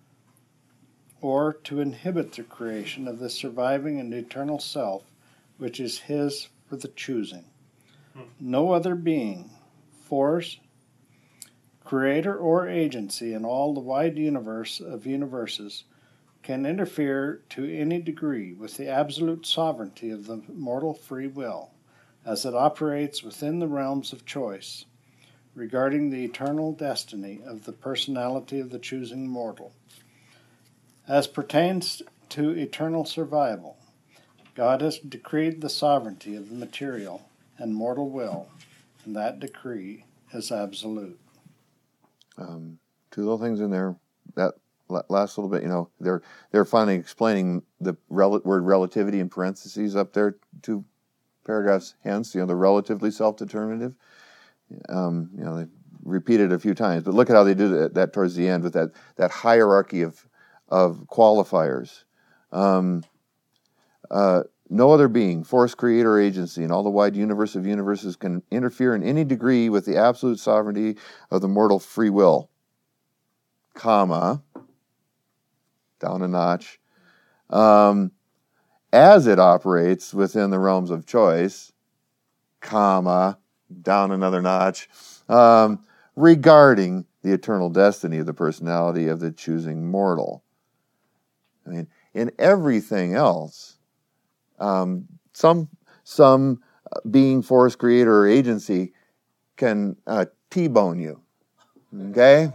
B: or to inhibit the creation of the surviving and eternal self, which is his for the choosing. No other being, force, creator, or agency in all the wide universe of universes can interfere to any degree with the absolute sovereignty of the mortal free will, as it operates within the realms of choice, regarding the eternal destiny of the personality of the choosing mortal. As pertains to eternal survival, God has decreed the sovereignty of the material and mortal will, and that decree is absolute.
A: Two little things in there. That last little bit, they're finally explaining the word relativity in parentheses up there, 2 paragraphs hence. The relatively self-determinative. They repeat it a few times, but look at how they do that towards the end with that hierarchy of qualifiers. No other being, force, creator, or agency in all the wide universe of universes can interfere in any degree with the absolute sovereignty of the mortal free will, comma, down a notch, as it operates within the realms of choice, comma, down another notch, regarding the eternal destiny of the personality of the choosing mortal. I mean, in everything else, some being, force, creator, or agency can T-bone you. Okay?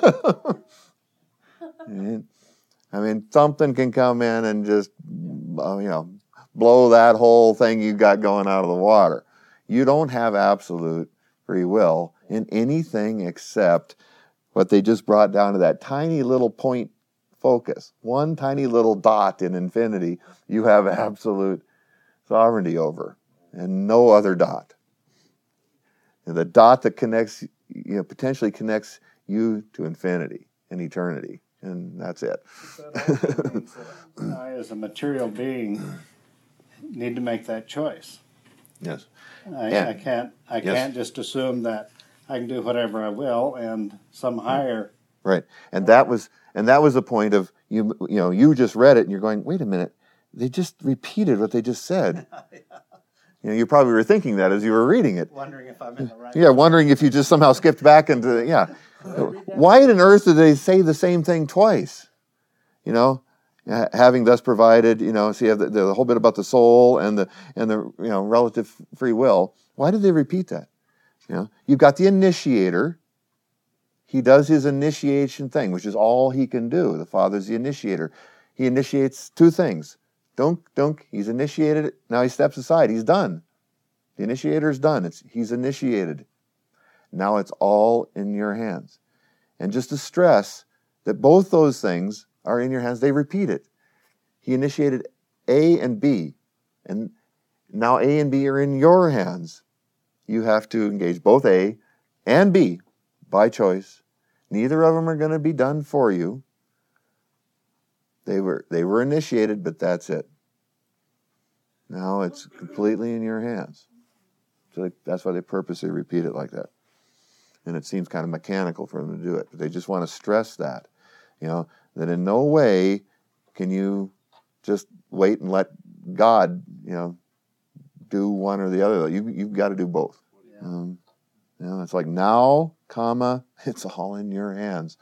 A: I mean, something can come in and just, blow that whole thing you got going out of the water. You don't have absolute free will in anything except what they just brought down to that tiny little point focus. One tiny little dot in infinity you have absolute sovereignty over, and no other dot. And the dot that connects, potentially connects you to infinity and eternity, and that's it.
B: I, as a material being, need to make that choice.
A: Yes.
B: I can't just assume that I can do whatever I will and some higher.
A: Right, and that was the point of you just read it and you're going, wait a minute, they just repeated what they just said. You probably were thinking that as you were reading it.
B: Wondering if I'm in the right.
A: Yeah, wondering if you just somehow skipped back into Why on earth did they say the same thing twice? Having thus provided, so you have the whole bit about the soul and the relative free will. Why did they repeat that? You've got the initiator. He does his initiation thing, which is all he can do. The Father's the initiator. He initiates 2 things. Dunk. He's initiated it. Now he steps aside. He's done. The initiator's done. He's initiated. Now it's all in your hands. And just to stress that both those things are in your hands, they repeat it. He initiated A and B, and now A and B are in your hands. You have to engage both A and B by choice. Neither of them are going to be done for you. They were initiated, but that's it. Now it's completely in your hands. So that's why they purposely repeat it like that. And it seems kind of mechanical for them to do it. But they just want to stress that, that in no way can you just wait and let God, do one or the other. You've got to do both. Yeah. It's like now, comma, it's all in your hands.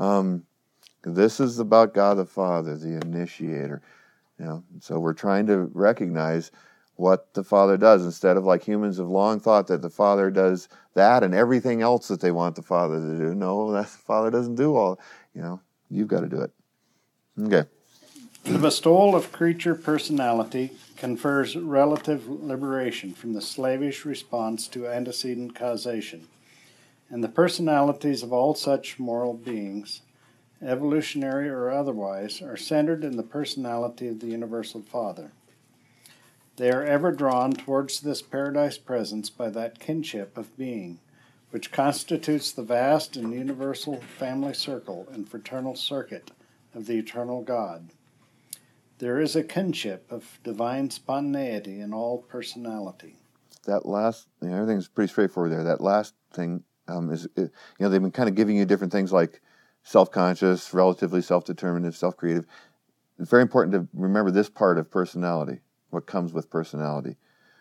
A: This is about God the Father, the initiator. So we're trying to recognize what the Father does, instead of like humans have long thought that the Father does that and everything else that they want the Father to do. No, the Father doesn't do all. You've got to do it. Okay.
B: The bestowal of creature personality confers relative liberation from the slavish response to antecedent causation, and the personalities of all such moral beings, evolutionary or otherwise, are centered in the personality of the Universal Father. They are ever drawn towards this paradise presence by that kinship of being, which constitutes the vast and universal family circle and fraternal circuit of the eternal God. There is a kinship of divine spontaneity in all personality.
A: That last, everything's pretty straightforward there. That last thing, they've been kind of giving you different things like self-conscious, relatively self-determinative, self-creative. It's very important to remember this part of personality, what comes with personality.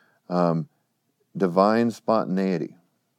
A: Divine spontaneity.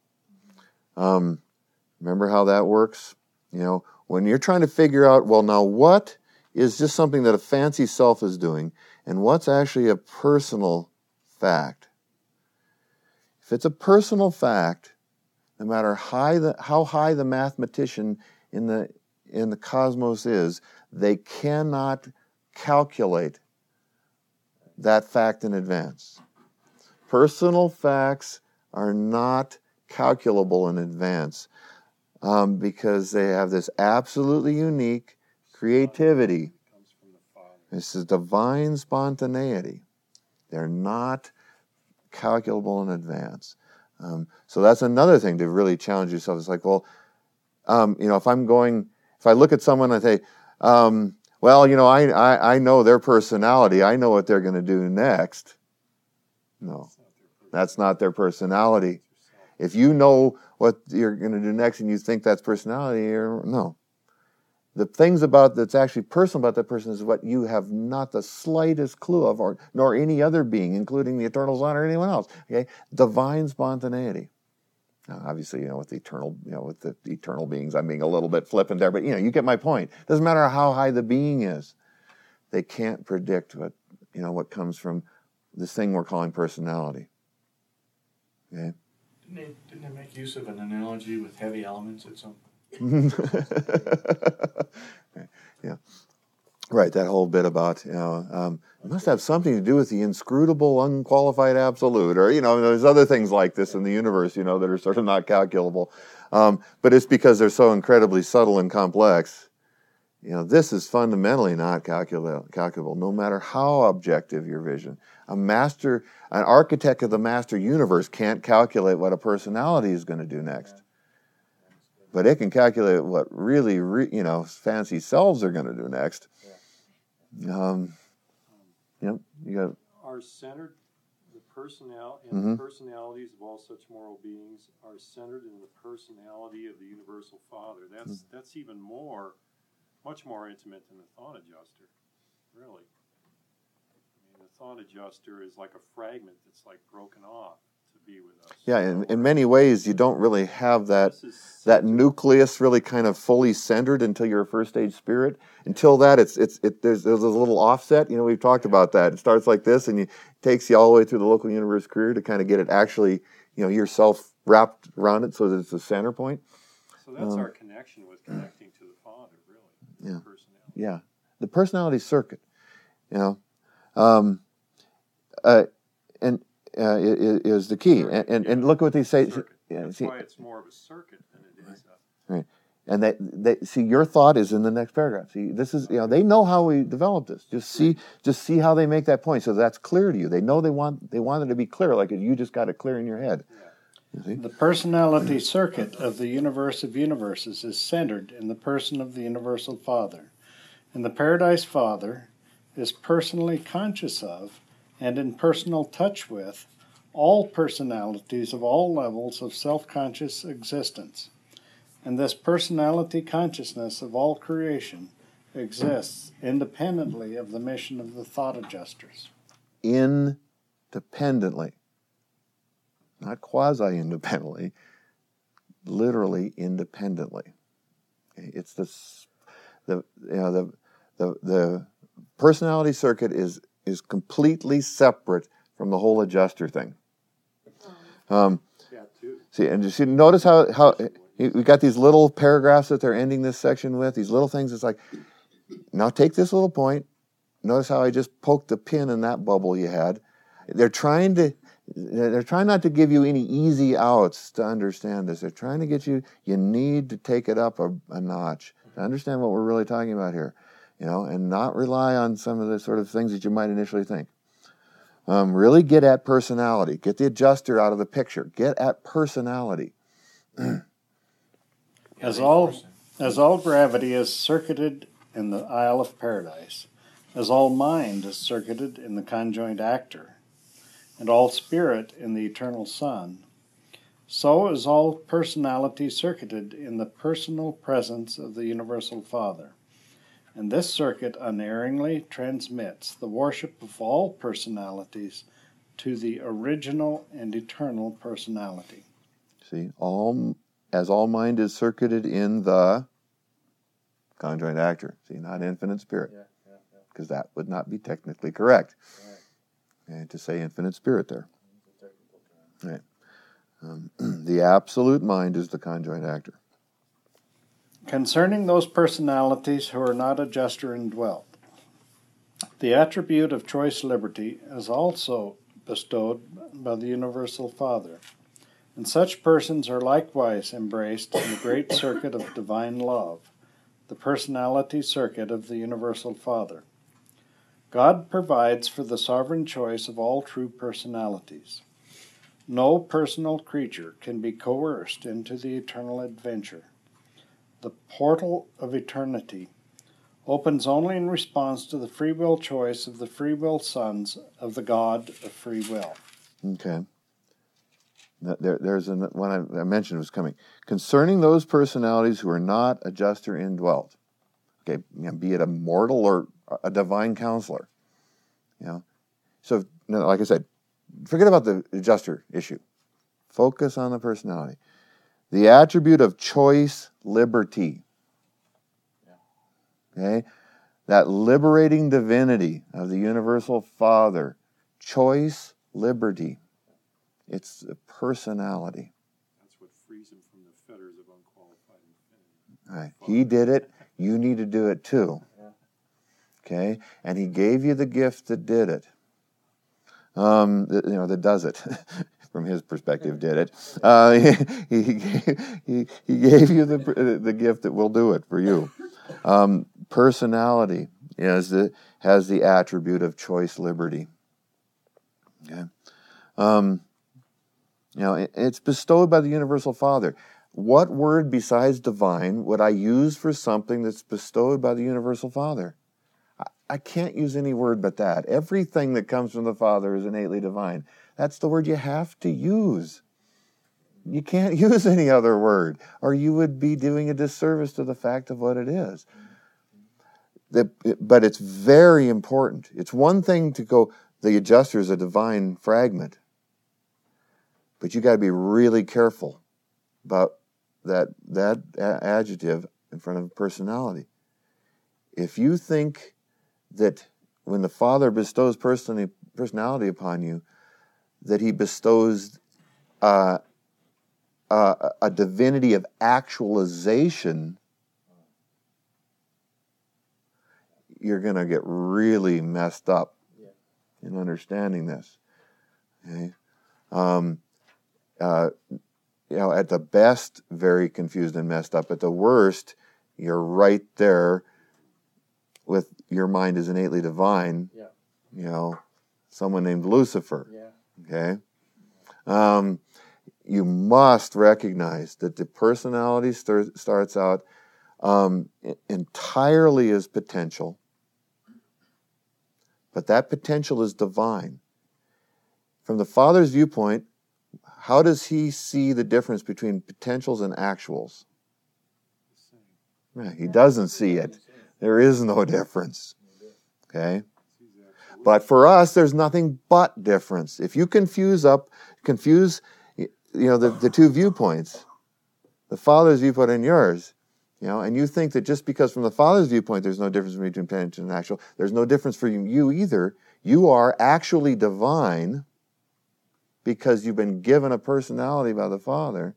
A: Remember how that works? When you're trying to figure out, well, now what is just something that a fancy self is doing, and what's actually a personal fact? If it's a personal fact, no matter how high the mathematician in the cosmos is, they cannot calculate that fact in advance. Personal facts are not calculable in advance because they have this absolutely unique creativity. This is divine spontaneity. They're not calculable in advance. So that's another thing to really challenge yourself. It's like, well, if I look at someone and I say, I know their personality. I know what they're going to do next. No, that's not their personality. If you know what you're going to do next and you think that's personality, no. The things that's actually personal about that person is what you have not the slightest clue of, nor any other being, including the Eternal Son or anyone else. Okay, divine spontaneity. Now, obviously, with the eternal beings, I'm being a little bit flippant there, but you get my point. Doesn't matter how high the being is, they can't predict what comes from this thing we're calling personality. Okay.
D: Didn't they make use of an analogy with heavy elements at some point?
A: Yeah, right. That whole bit about it must have something to do with the inscrutable, unqualified absolute, or there's other things like this in the universe, that are sort of not calculable. But it's because they're so incredibly subtle and complex. This is fundamentally not calculable, no matter how objective your vision. An architect of the master universe can't calculate what a personality is going to do next. But it can calculate what really, fancy selves are going to do next. You got
E: are centered the
A: Mm-hmm.
E: the personalities of all such moral beings are centered in the personality of the universal Father. That's even much more intimate than the thought adjuster, really. I mean, the thought adjuster is like a fragment that's like broken off to be with us.
A: Yeah, in many ways, you don't really have that nucleus really kind of fully centered until you're a first stage spirit. Until that, there's a little offset. We've talked about that. It starts like this, and it takes you all the way through the local universe career to kind of get it actually, yourself wrapped around it so that it's the center point.
E: So that's our connection with connecting to the Father, really.
A: Yeah.
E: Personality.
A: Yeah, the personality circuit. Is the key, and look what they say.
E: That's why it's more of a circuit than it is.
A: Right, and they see your thought is in the next paragraph. See, this is they know how we develop this. Just see how they make that point, so that's clear to you. They know they want it to be clear, like you just got it clear in your head.
B: Yeah. The personality circuit of the universe of universes is centered in the person of the Universal Father, and the Paradise Father is personally conscious of and in personal touch with all personalities of all levels of self-conscious existence. And this personality consciousness of all creation exists independently of the mission of the thought adjusters.
A: Independently. Not quasi-independently. Literally independently. Okay? It's the personality circuit is completely separate from the whole adjuster thing. See, and you see, notice how we got these little paragraphs that they're ending this section with. These little things. It's like, now take this little point. Notice how I just poked the pin in that bubble you had. They're trying not to give you any easy outs to understand this. They're trying to get you need to take it up a notch to understand what we're really talking about here. And not rely on some of the sort of things that you might initially think. Really get at personality. Get the adjuster out of the picture. Get at personality.
B: As all gravity is circuited in the Isle of Paradise, as all mind is circuited in the conjoint actor, and all spirit in the Eternal Son, So is all personality circuited in the personal presence of the Universal Father. And this circuit unerringly transmits the worship of all personalities to the original and eternal personality.
A: See, all mind is circuited in the conjoint actor. See, not infinite spirit, because that would not be technically correct. And to say infinite spirit there. Right. The absolute mind is the conjoint actor.
B: Concerning those personalities who are not adjuster indwelt, the attribute of choice liberty is also bestowed by the Universal Father, and such persons are likewise embraced in the great circuit of divine love, the personality circuit of the Universal Father. God provides for the sovereign choice of all true personalities. No personal creature can be coerced into the eternal adventure. The portal of eternity opens only in response to the free will choice of the free will sons of the God of free will.
A: Okay. There's one I mentioned was coming. Concerning those personalities who are not adjuster indwelt, okay, be it a mortal or a divine counselor, So, like I said, forget about the adjuster issue. Focus on the personality. The attribute of choice liberty. Okay? That liberating divinity of the Universal Father. Choice liberty. It's the personality.
E: That's what frees him from the fetters of unqualified infinity.
A: Right. He did it. You need to do it too. Okay? And he gave you the gift that did it. That does it. From his perspective, did it. He gave you the gift that will do it for you. Personality has the attribute of choice liberty. Okay. It's bestowed by the Universal Father. What word besides divine would I use for something that's bestowed by the Universal Father? I can't use any word but that. Everything that comes from the Father is innately divine. That's the word you have to use. You can't use any other word, or you would be doing a disservice to the fact of what it is. But it's very important. It's one thing to go, the adjuster is a divine fragment, but you got to be really careful about that adjective in front of personality. If you think that when the Father bestows personality upon you, that he bestows a divinity of actualization, you're going to get really messed up in understanding this. Okay? At the best, very confused and messed up. At the worst, you're right there with your mind is innately divine. Someone named Lucifer. Okay? You must recognize that the personality starts out entirely as potential, but that potential is divine. From the Father's viewpoint, how does he see the difference between potentials and actuals? He doesn't see it. There is no difference. Okay? But for us, there's nothing but difference. If you confuse the two viewpoints, the Father's viewpoint and yours, and you think that just because from the Father's viewpoint there's no difference between potential and actual, there's no difference for you either. You are actually divine because you've been given a personality by the Father.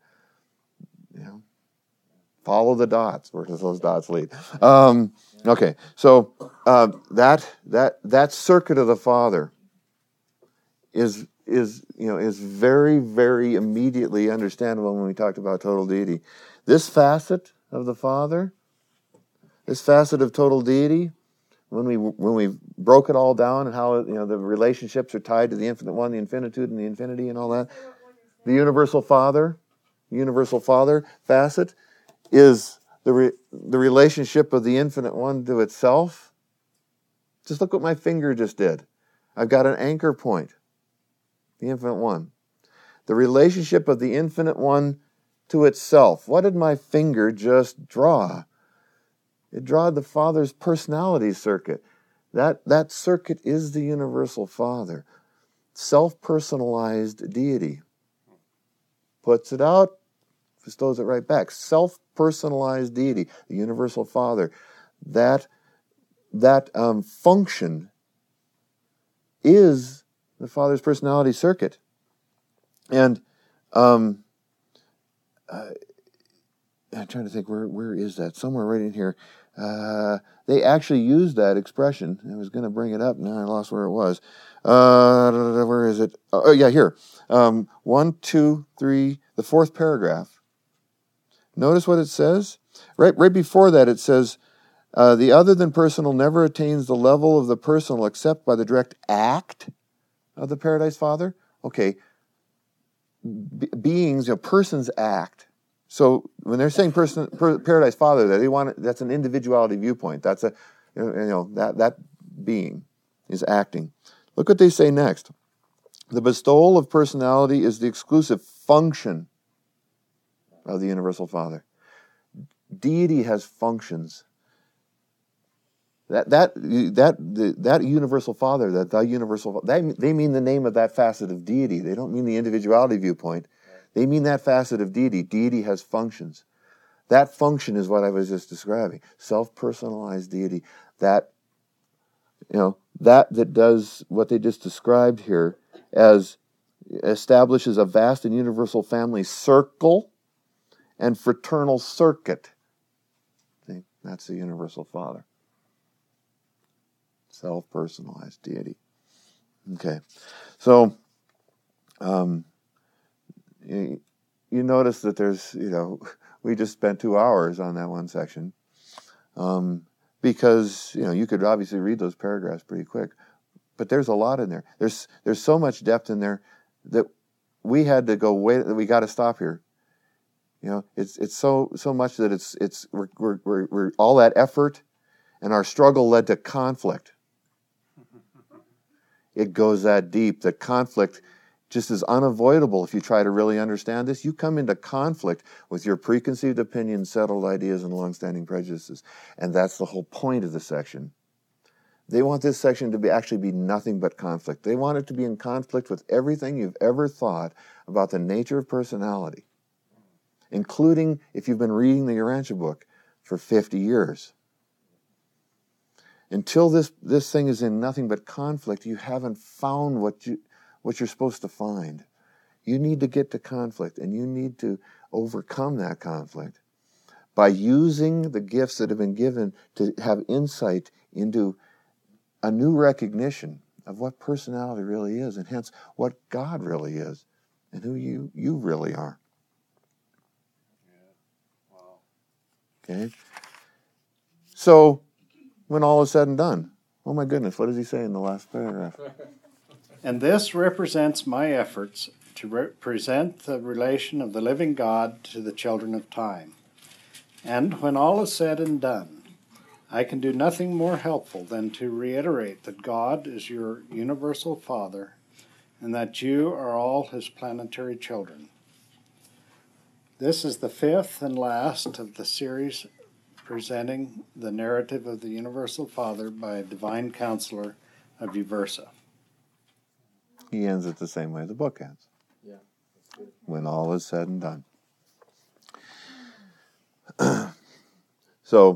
A: Follow the dots. Where does those dots lead? Okay, so that circuit of the Father is very, very immediately understandable when we talked about total deity. This facet of the Father, this facet of total deity, when we broke it all down and how the relationships are tied to the infinite one, the infinitude and the infinity and all that, the Universal Father facet is the relationship of the infinite one to itself. Just look what my finger just did. I've got an anchor point, the infinite one. the relationship of the Infinite One to itself. What did my finger just draw? It drawed the Father's personality circuit. That circuit is the universal Father. Self-personalized deity. Puts it out, bestows it right back. Self-personalized deity, the universal Father. That function is the Father's personality circuit. And I'm trying to think, where is that? Somewhere right in here. They actually used that expression. I was going to bring it up. Now I lost where it was. Where is it? Oh, yeah, here. 1, 2, 3, the fourth paragraph. Notice what it says. Right before that it says, the other than personal never attains the level of the personal except by the direct act of the Paradise Father. Okay, beings, persons act. So when they're saying Paradise Father, that's an individuality viewpoint. That's that being is acting. Look what they say next. The bestowal of personality is the exclusive function of the universal Father. Deity has functions. That universal Father, they mean the name of that facet of deity. They don't mean the individuality viewpoint. They mean that facet of deity. Deity has functions. That function is what I was just describing. Self-personalized deity. That does what they just described here as establishes a vast and universal family circle and fraternal circuit. See, that's the universal Father. Self-personalized deity. Okay. So, you notice that there's, we just spent 2 hours on that one section. Because, you could obviously read those paragraphs pretty quick. But there's a lot in there. There's so much depth in there that we had to go, we got to stop here. It's so much that we're all that effort and our struggle led to conflict. It goes that deep. The conflict just is unavoidable if you try to really understand this. You come into conflict with your preconceived opinions, settled ideas, and long-standing prejudices. And that's the whole point of the section. They want this section to actually be nothing but conflict. They want it to be in conflict with everything you've ever thought about the nature of personality, including if you've been reading the Urantia book for 50 years. Until this thing is in nothing but conflict, you haven't found what you're supposed to find. You need to get to conflict, and you need to overcome that conflict by using the gifts that have been given to have insight into a new recognition of what personality really is, and hence what God really is, and who you really are.
E: Yeah. Wow.
A: Okay? So, when all is said and done, oh my goodness, what does he say in the last paragraph?
B: And this represents my efforts to represent the relation of the living God to the children of time. And when all is said and done, I can do nothing more helpful than to reiterate that God is your universal Father and that you are all his planetary children. This is the fifth and last of the series presenting the narrative of the universal Father by a divine counselor of Uversa.
A: He ends it the same way the book ends.
L: Yeah.
A: When all is said and done. So,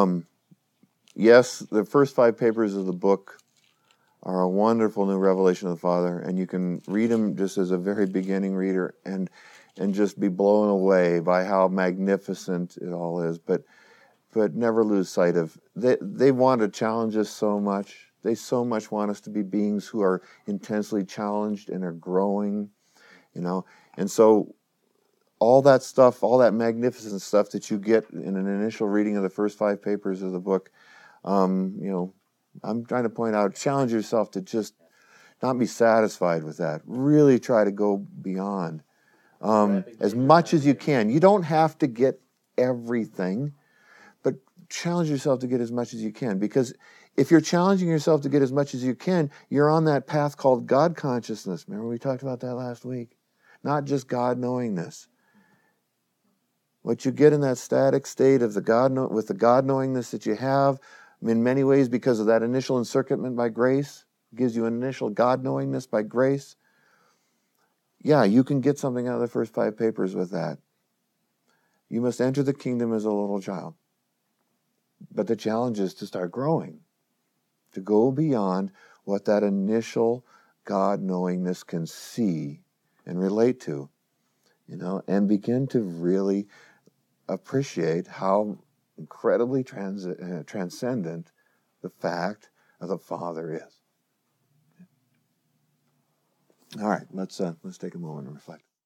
A: yes, the first 5 papers of the book are a wonderful new revelation of the Father, and you can read them just as a very beginning reader and just be blown away by how magnificent it all is. But never lose sight of, they want to challenge us so much. They so much want us to be beings who are intensely challenged and are growing, And so all that stuff, all that magnificent stuff that you get in an initial reading of the first 5 papers of the book, I'm trying to point out, challenge yourself to just not be satisfied with that. Really try to go beyond as much as you can. You don't have to get everything, but challenge yourself to get as much as you can, because if you're challenging yourself to get as much as you can, you're on that path called God consciousness. Remember we talked about that last week? not just God knowingness. What you get in that static state of with the God knowingness that you have, in many ways because of that initial encirclement by grace, gives you an initial God knowingness by grace. Yeah, you can get something out of the first 5 papers with that. You must enter the kingdom as a little child. But the challenge is to start growing, to go beyond what that initial God knowingness can see and relate to, and begin to really appreciate how incredibly transcendent the fact of the Father is. All right, let's take a moment and reflect.